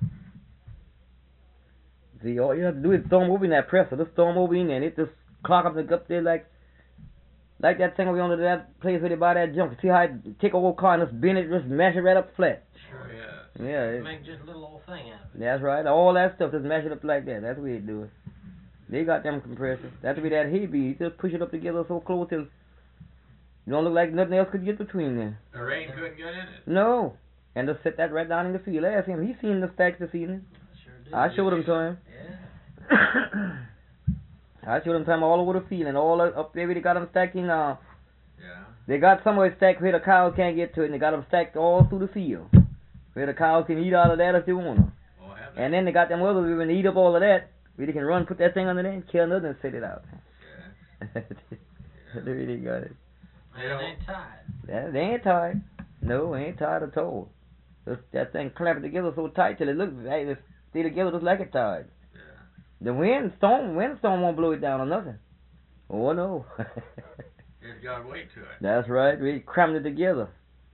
See, all you have to do is throw them over in that presser. Just throw them over in there and it just clock up there like that thing over under that place where they buy that junk. See how it take a old car and just bend it, just mash it right up flat. Sure, yeah. Yeah. Make just a little old thing out of it. That's right. All that stuff, just mash it up like that. That's the way they do it. They got them compressors. That's the way that hay be. You just push it up together so close till you don't look like nothing else could get between them. The rain couldn't get in it? No. And just set that right down in the field. Ask him. He's seen the stacks this evening. Sure did. I showed him to him. Yeah. I showed him to him all over the field and all up there where they got them stacked in. Yeah. They got somewhere stacked where the cows can't get to it, and they got them stacked all through the field, where the cows can eat out of that if they want to. Oh, have they? And then they got them others where when they eat up all of that, where they can run, put that thing under there, and kill another and set it out. Yeah. They really got it. They don't- They ain't tied. They ain't tied. No, they ain't tied at all. Just that thing clamped together so tight till it looks, hey, they stay together just like it tied. Yeah. The windstorm won't blow it down or nothing. Oh no. It's got weight to it. That's right. We crammed it together.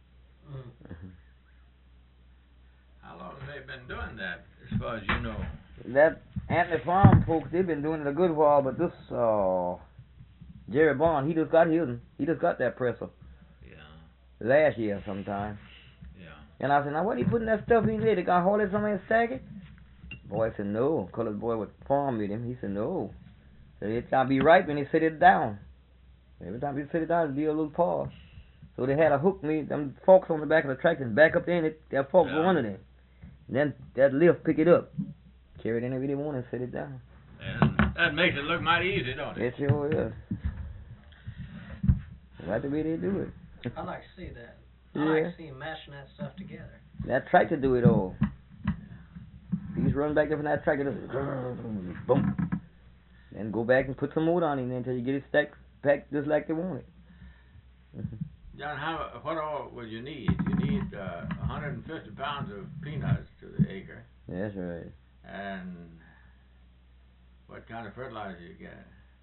How long have they been doing that, as far as you know? That Anthony Farm folks, they've been doing it a good while, but this Jerry Bond, he just got that presser Yeah. last year sometime. Yeah. And I said, now what are you putting that stuff in there? They got hold of somewhere and stack it? Boy said no. Colored boy would farm with him. He said no. So it gotta be right when they set it down. Every time you set it down, it'd be a little pause. So they had a hook, them forks on the back of the tractor, and back up there, and that fork go under there. And then that lift pick it up, carry it in every day morning, and set it down. And that makes it look mighty easy, don't it? It sure is. That's the way they do it. I like to see that. Yeah. I like to see him mashing that stuff together. That tractor do it all. He's running back there from that tractor, just boom. Then go back and put some more on him until you get it stacked packed just like they want it. John, what all would you need? You need 150 pounds of peanuts to the acre. That's right. And what kind of fertilizer you get?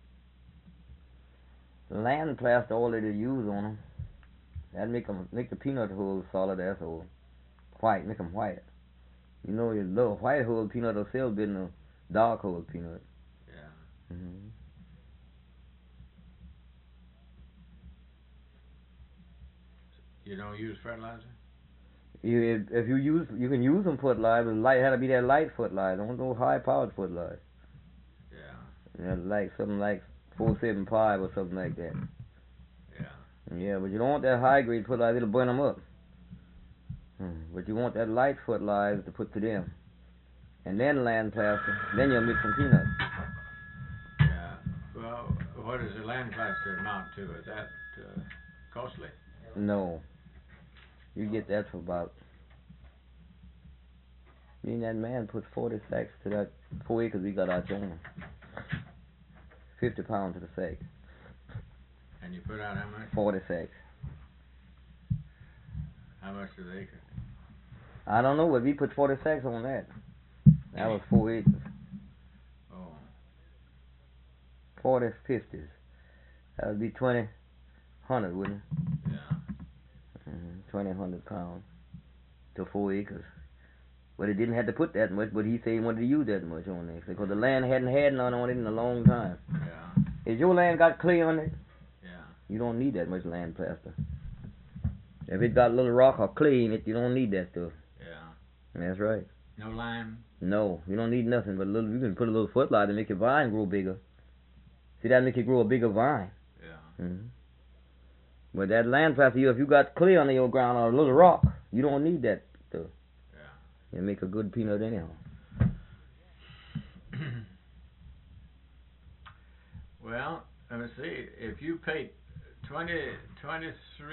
Land plaster all that they use on them. That make the peanut holes solid as whole. White, make them white. You know, your little white hole peanut will sell better than a dark hole peanut. Yeah. Mm-hmm. You don't use fertilizer? If you can use them fertilizer, but light had to be that light fertilizer. Don't no high powered fertilizer. Yeah. Like something like 475 or something like that. Yeah. Yeah, but you don't want that high grade fertilizer, it'll burn them up. But you want that light fertilizer to put to them. And then land plaster, then you'll mix some peanuts. Yeah. Well, what does the land plaster amount to? Is that costly? No. You get that for about... Me and that man put 40 sacks to that 4 acres we got out there. 50 pounds to the sack. And you put out how much? 40 sacks. How much to the acre? I don't know, but we put 40 sacks on that. That was 4 acres. Oh. 40 50s. That would be 2,000, wouldn't it? Yeah. 2,000 pounds to 4 acres. But it didn't have to put that much, but he said he wanted to use that much on there. Because the land hadn't had none on it in a long time. Yeah. If your land got clay on it, Yeah. you don't need that much land plaster. If it got a little rock or clay in it, you don't need that stuff. Yeah. That's right. No lime. No, you don't need nothing but a little. You can put a little fertilizer to make your vine grow bigger. See, that make it grow a bigger vine. Yeah. Mm-hmm. But that land plaster, if you got clay under your ground or a little rock, you don't need that stuff. Yeah. You make a good peanut anyhow. Well, let me see. If you paid $23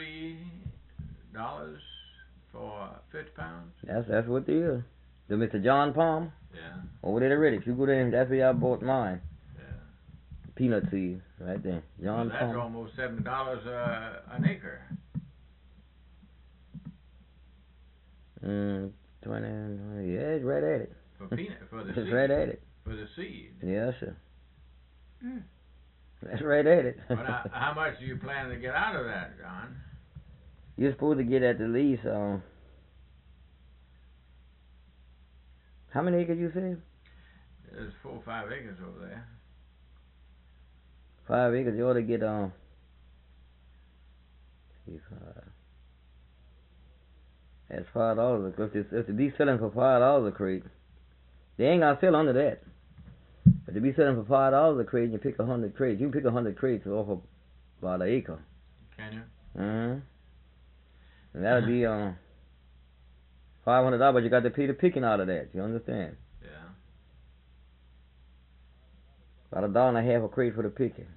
for 50 pounds. That's what it is. The Mr. John Palm Yeah. over there at If you go there, that's where I bought mine. Yeah. Peanut seed right there. John Well, that's Palm. almost $70 an acre. 20. Yeah, it's right at it. For peanut, for the It's seed. right at it. For the seed. Yes, sir. Mm. That's right at it. But how much do you plan to get out of that, John? You're supposed to get at the least. How many acres you said? There's 4 or 5 acres over there. 5 acres. You ought to get That's $5. If they be selling for $5 a crate, they ain't gonna sell under that. But they be selling for $5 a crate, and you pick 100 crates. You can pick 100 crates off of about an acre. Can you? And that'll be $500, but you got to pay the picking out of that. You understand? Yeah. About $1.50 a crate for the picking.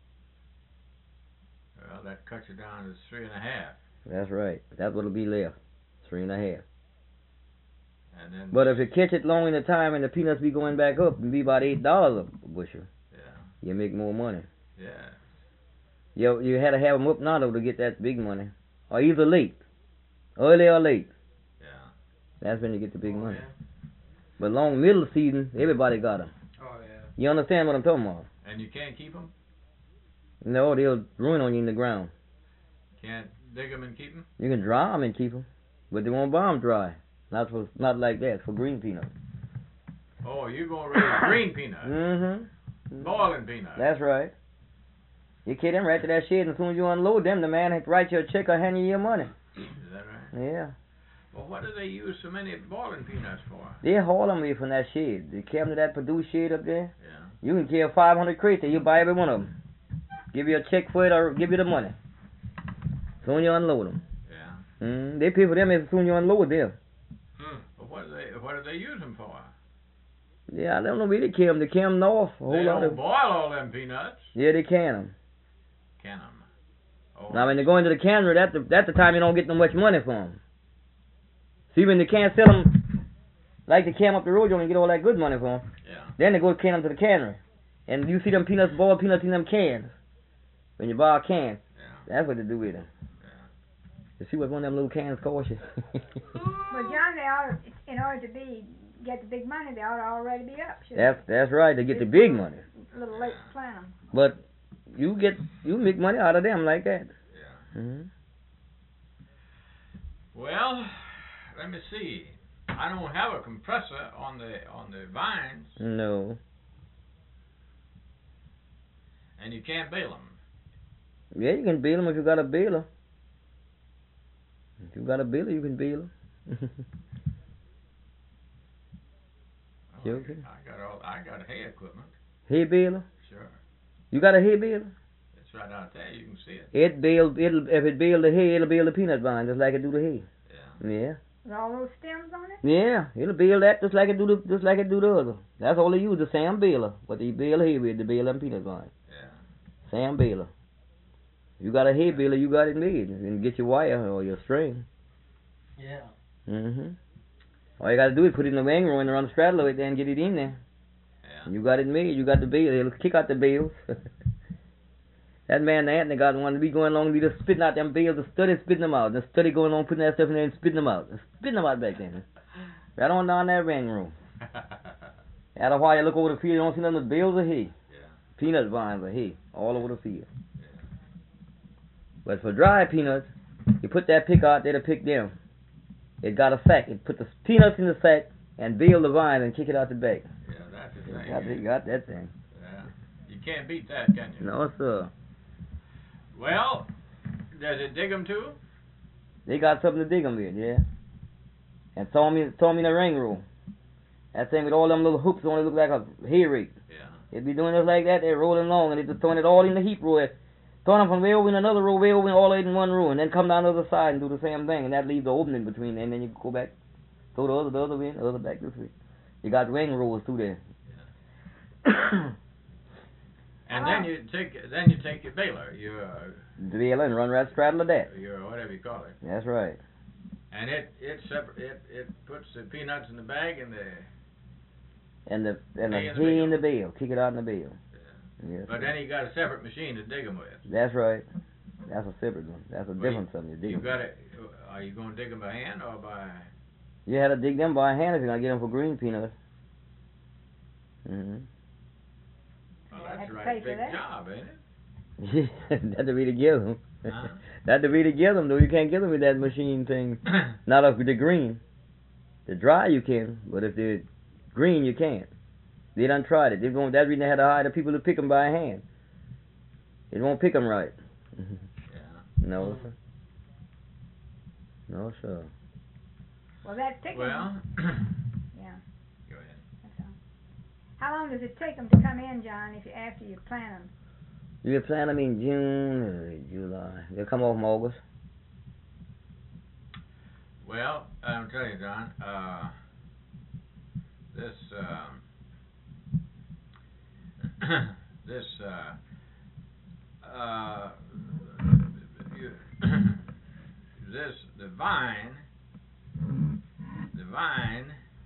Well, that cuts you down to 3.5. That's right. That's what'll be left. 3.5. And then. But if you catch it long in the time and the peanuts be going back up, it'll be about $8 a bushel. Yeah. You make more money. Yeah. You had to have them up now though to get that big money, or either late, early or late. Yeah. That's when you get the big money. Yeah. But long middle season, everybody got them. Oh yeah. You understand what I'm talking about? And you can't keep them. No, they'll ruin on you in the ground. Can't dig them and keep them. You can dry them and keep them, but they won't bomb dry. Not like that for green peanuts. Oh, you're gonna raise green peanuts. Mm-hmm. Boiling peanuts. That's right. You carry them right to that shed, and as soon as you unload them, the man has to write you a check or hand you your money. Is that right? Yeah. Well, what do they use so many boiling peanuts for? They haul them away from that shed. They carry them to that Purdue shed up there. Yeah. You can carry 500 crates and you buy every one of them. Give you a check for it or give you the money. Soon you unload them. Yeah. They pay for them as soon as you unload them. But what do they use them for? Yeah, I don't know where they carry them. They carry them north. A whole They lot don't of. boil all them peanuts. Yeah, they can them. Can them? Oh. Now when they go into the cannery, that's the time you don't get no much money for them. See, when they can't sell them, like they can up the road, you only get all that good money for them. Yeah. Then they go can them to the cannery. And you see them peanuts, boiled peanuts in them cans. When you buy a can, Yeah. that's what they do with them. Yeah. You see what one of them little cans cost you? Well, John, they ought to, in order to get the big money, they ought to already be up. shouldn't That's right. They get the big money. they? A little late to plant them. But you make money out of them like that. Yeah. Well, let me see. I don't have a compressor on the vines, No. and you can't bale them. Yeah, you can bale them if you got a baler. If you got a baler, you can bale them. Oh, Okay. I got hay equipment. Hay baler? Sure. You got a hay baler? It's right out there. You can see it. If it bale the hay, it'll bale the peanut vine just like it do the hay. Yeah. Yeah. With all those stems on it? Yeah, it'll bale that just like it do the other. That's all they use, the Sam baler. What they bale hay with, they bale them peanut vine. Yeah. Sam baler. You got a hay baler, you got it made. You can get your wire or your string. Yeah. All you gotta do is put it in the wing room and run the straddle with it and get it in there. Yeah. You got it made. You got the bale. It'll kick out the bales. That man Anthony got one to be going along, be just spitting out them bales, just study spitting them out. Just study going along, putting that stuff in there and spitting them out. Just spitting them out back then. Right on down that ring room. After a while, you look over the field, you don't see nothing but bales of hay. Yeah. Peanut vines of hay all over the field. Yeah. But for dry peanuts, you put that pick out there to pick them. It got a sack. It put the peanuts in the sack, and bail the vine and kick it out the back. Yeah, that's the thing. You got that thing. Yeah. You can't beat that, can you? No, sir. Well, does it dig 'em too? They got something to dig 'em with, yeah. And throw me in the ring room. That thing with all them little hooks on it look like a hay rake. Yeah. It'd be doing just like that. They're rolling along and they're just throwing it all in the heap row. Throwing them from way over in another row, way over in all in one row, and then come down the other side and do the same thing, and that leaves the opening between, and then you go back, throw the other way, the other back this way. You got ring rows through there. Yeah. And then you take your baler, your baler, and run right straddle of that. Your whatever you call it. That's right. And it puts the peanuts in the bag and the hay in the bale. Kick it out in the bale. Yeah. Yes, but then you got a separate machine to dig 'em with. That's right. That's a separate one. That's a different something you dig 'em. Are you going to dig 'em by hand or by? You had to dig them by hand if you're gonna get them for green peanuts. Well, that's a right big job, ain't it? Yeah, that's the way to get them. Huh? That's the way to get them, though. You can't get them with that machine thing. Not if they're green. They're dry, you can, but if they're green, you can't. They done tried it. That's the reason they had to hire the people to pick them by hand. They won't pick them right. Yeah. No, sir. No, sir. Well, that picking. Well. Yeah. Go ahead. That's all. How long does it take them to come in, John, after you plant them? You plant them in June or July. They'll come off in August. Well, I'm telling you, John, this the vine,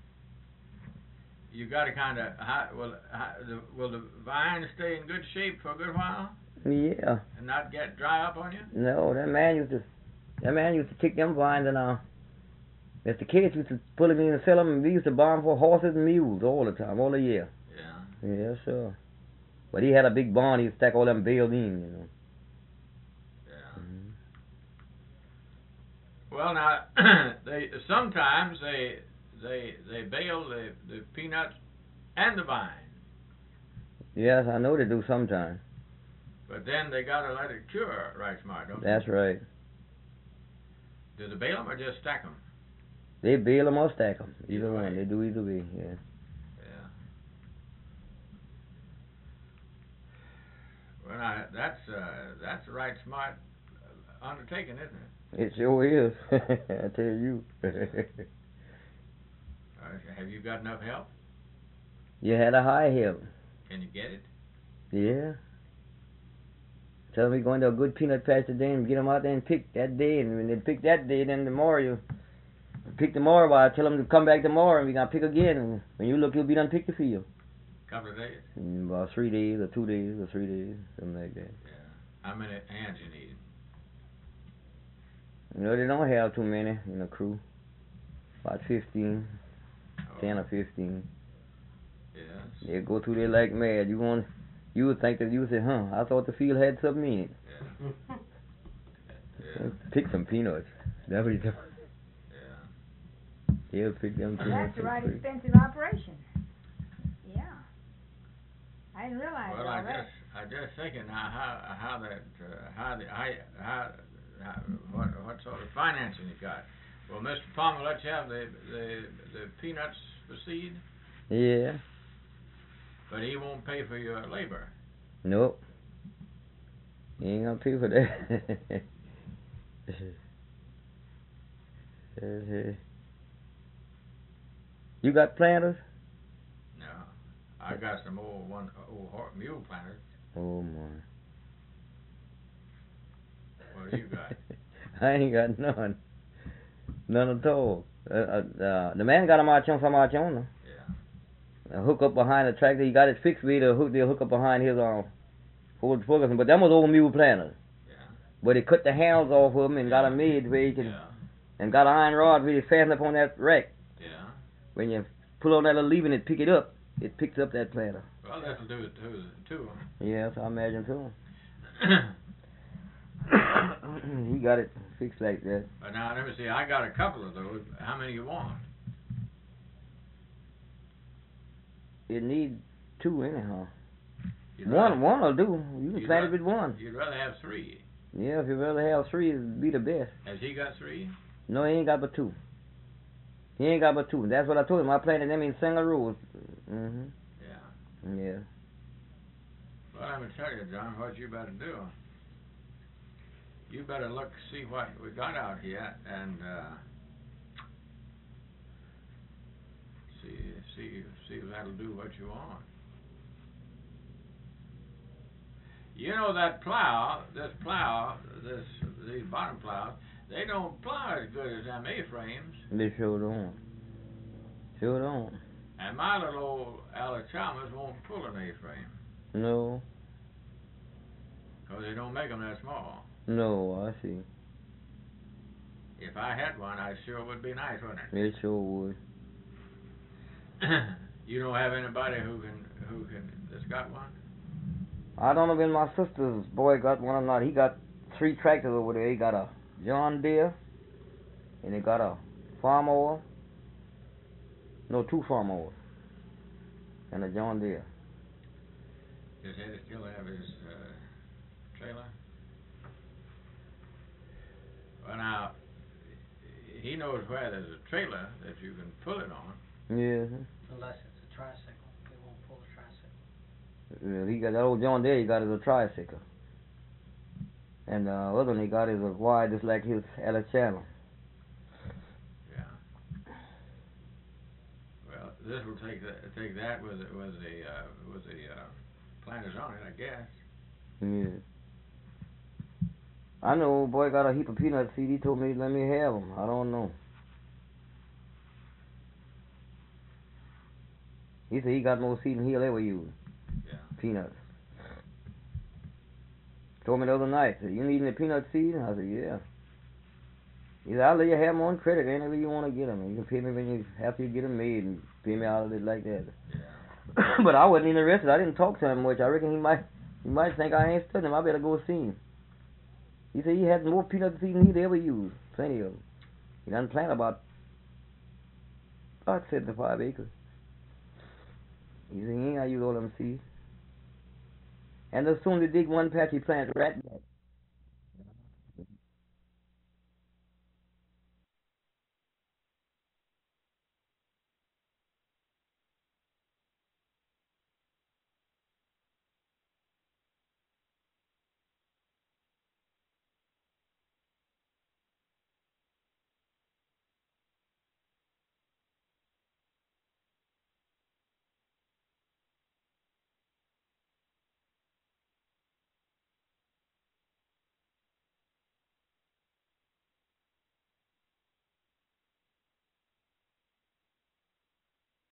you got to kind of, will the vine stay in good shape for a good while? Yeah. And not get dry up on you? No, that man used to take them vines and if the kids used to pull them in and sell them, and we used to buy them for horses and mules all the time, all the year. Yeah. Yeah, sure. But he had a big barn. He'd stack all them baled in, you know. Yeah. Well, now sometimes they bale the peanuts and the vine. Yes, I know they do sometimes. But then they gotta let it cure right smart, don't That's they? right. Do they bale them or just stack them? They bale them or stack them. Either Either one. way. They do either way, yeah. Yeah. Well, now, that's a right smart undertaking, isn't it? It sure is. I tell you. Have you got enough help? You had a high help. Can you get it? Yeah. Tell me going to a good peanut patch today and get them out there and pick that day. And when they pick that day, then tomorrow you pick tomorrow. Well, I tell them to come back tomorrow and we got to pick again. And when you look, you'll be done pick the field. Couple of days? In about 3 days or 2 days or 3 days, something like that. Yeah. How many hands you need? You know, they don't have too many in the crew. About 15, 10 or 15. Yes. They go through there like mad. You would think that you would say, I thought the field had something in it. Yeah. Yeah. Pick some peanuts. That's what you do. Yeah. He'll pick them peanuts. That's a right expensive operation. Yeah. I didn't realize Well, all that. I just thinking what sort of financing you got. Well, Mr. Palmer let you have the peanuts for seed, Yeah. but he won't pay for your labor. Nope. You ain't gonna pay for that. You got planters? No, I got some old mule planters. Oh my. What do you got? I ain't got none. None at all. The man got a Marchona. Yeah. A hook up behind the tractor. He got it fixed with a hook. They'll hook up behind his Ford Ferguson. But them was old mule planters. Yeah. But he cut the handles off of them and got them made where he can, Yeah. and got an iron rod really fastened up on that rack. Yeah. When you pull on that little lever and it pick it up, it picks up that planter. Well, that'll do it too. Yes, I imagine so. He got it fixed like that. But now let me see. I got a couple of those. How many you want? it need 2 anyhow. You'd One rather, will do. You can you'd plant ra- it with 1. You'd rather have 3. Yeah, if you rather have 3, it'd be the best. Has he got 3? No, he ain't got but 2. He ain't got but 2. That's what I told him. I planted them in single rows. Yeah. Yeah. Well, I'm gonna tell you, John, what you better do. You better look, see what we got out here, and see if that'll do what you want. You know that plow, these bottom plows, they don't plow as good as them A-frames. They sure don't. Sure don't. And my little old Alabama won't pull an A-frame. No. 'Cause they don't make them that small. No, I see. If I had one, I sure would be nice, wouldn't it? It sure would. You don't have anybody that's got one? I don't know when my sister's boy got one or not. He got 3 tractors over there. He got a John Deere, and he got a Farm Oil. No, 2 Farm Oils, and a John Deere. Does Eddie still have his trailer? Well, now, he knows where there's a trailer that you can pull it on. Yeah. Unless it's a tricycle. They won't pull a tricycle. Yeah, he got that old John Deere. He got as a tricycle, and the other one he got is a wide, just like his at a channel. Yeah. Well, this will take that with the planters on it, I guess. Yeah. I know old boy got a heap of peanut seed. He told me let me have them. I don't know. He said he got more seed than he'll ever use. Yeah. Peanuts. Told me the other night, said, you need any peanut seed? I said, yeah. He said, I'll let you have them on credit any way you want to get them. You can pay me after you get them made and pay me out of it like that. Yeah. But I wasn't interested. I didn't talk to him much. I reckon he might think I ain't studying him. I better go see him. He said he had more peanut seed than he'd ever use. Plenty of them. He done planted about 75 acres. He said he ain't got to use all them seeds. And as soon as he dig one patch, he planted right back.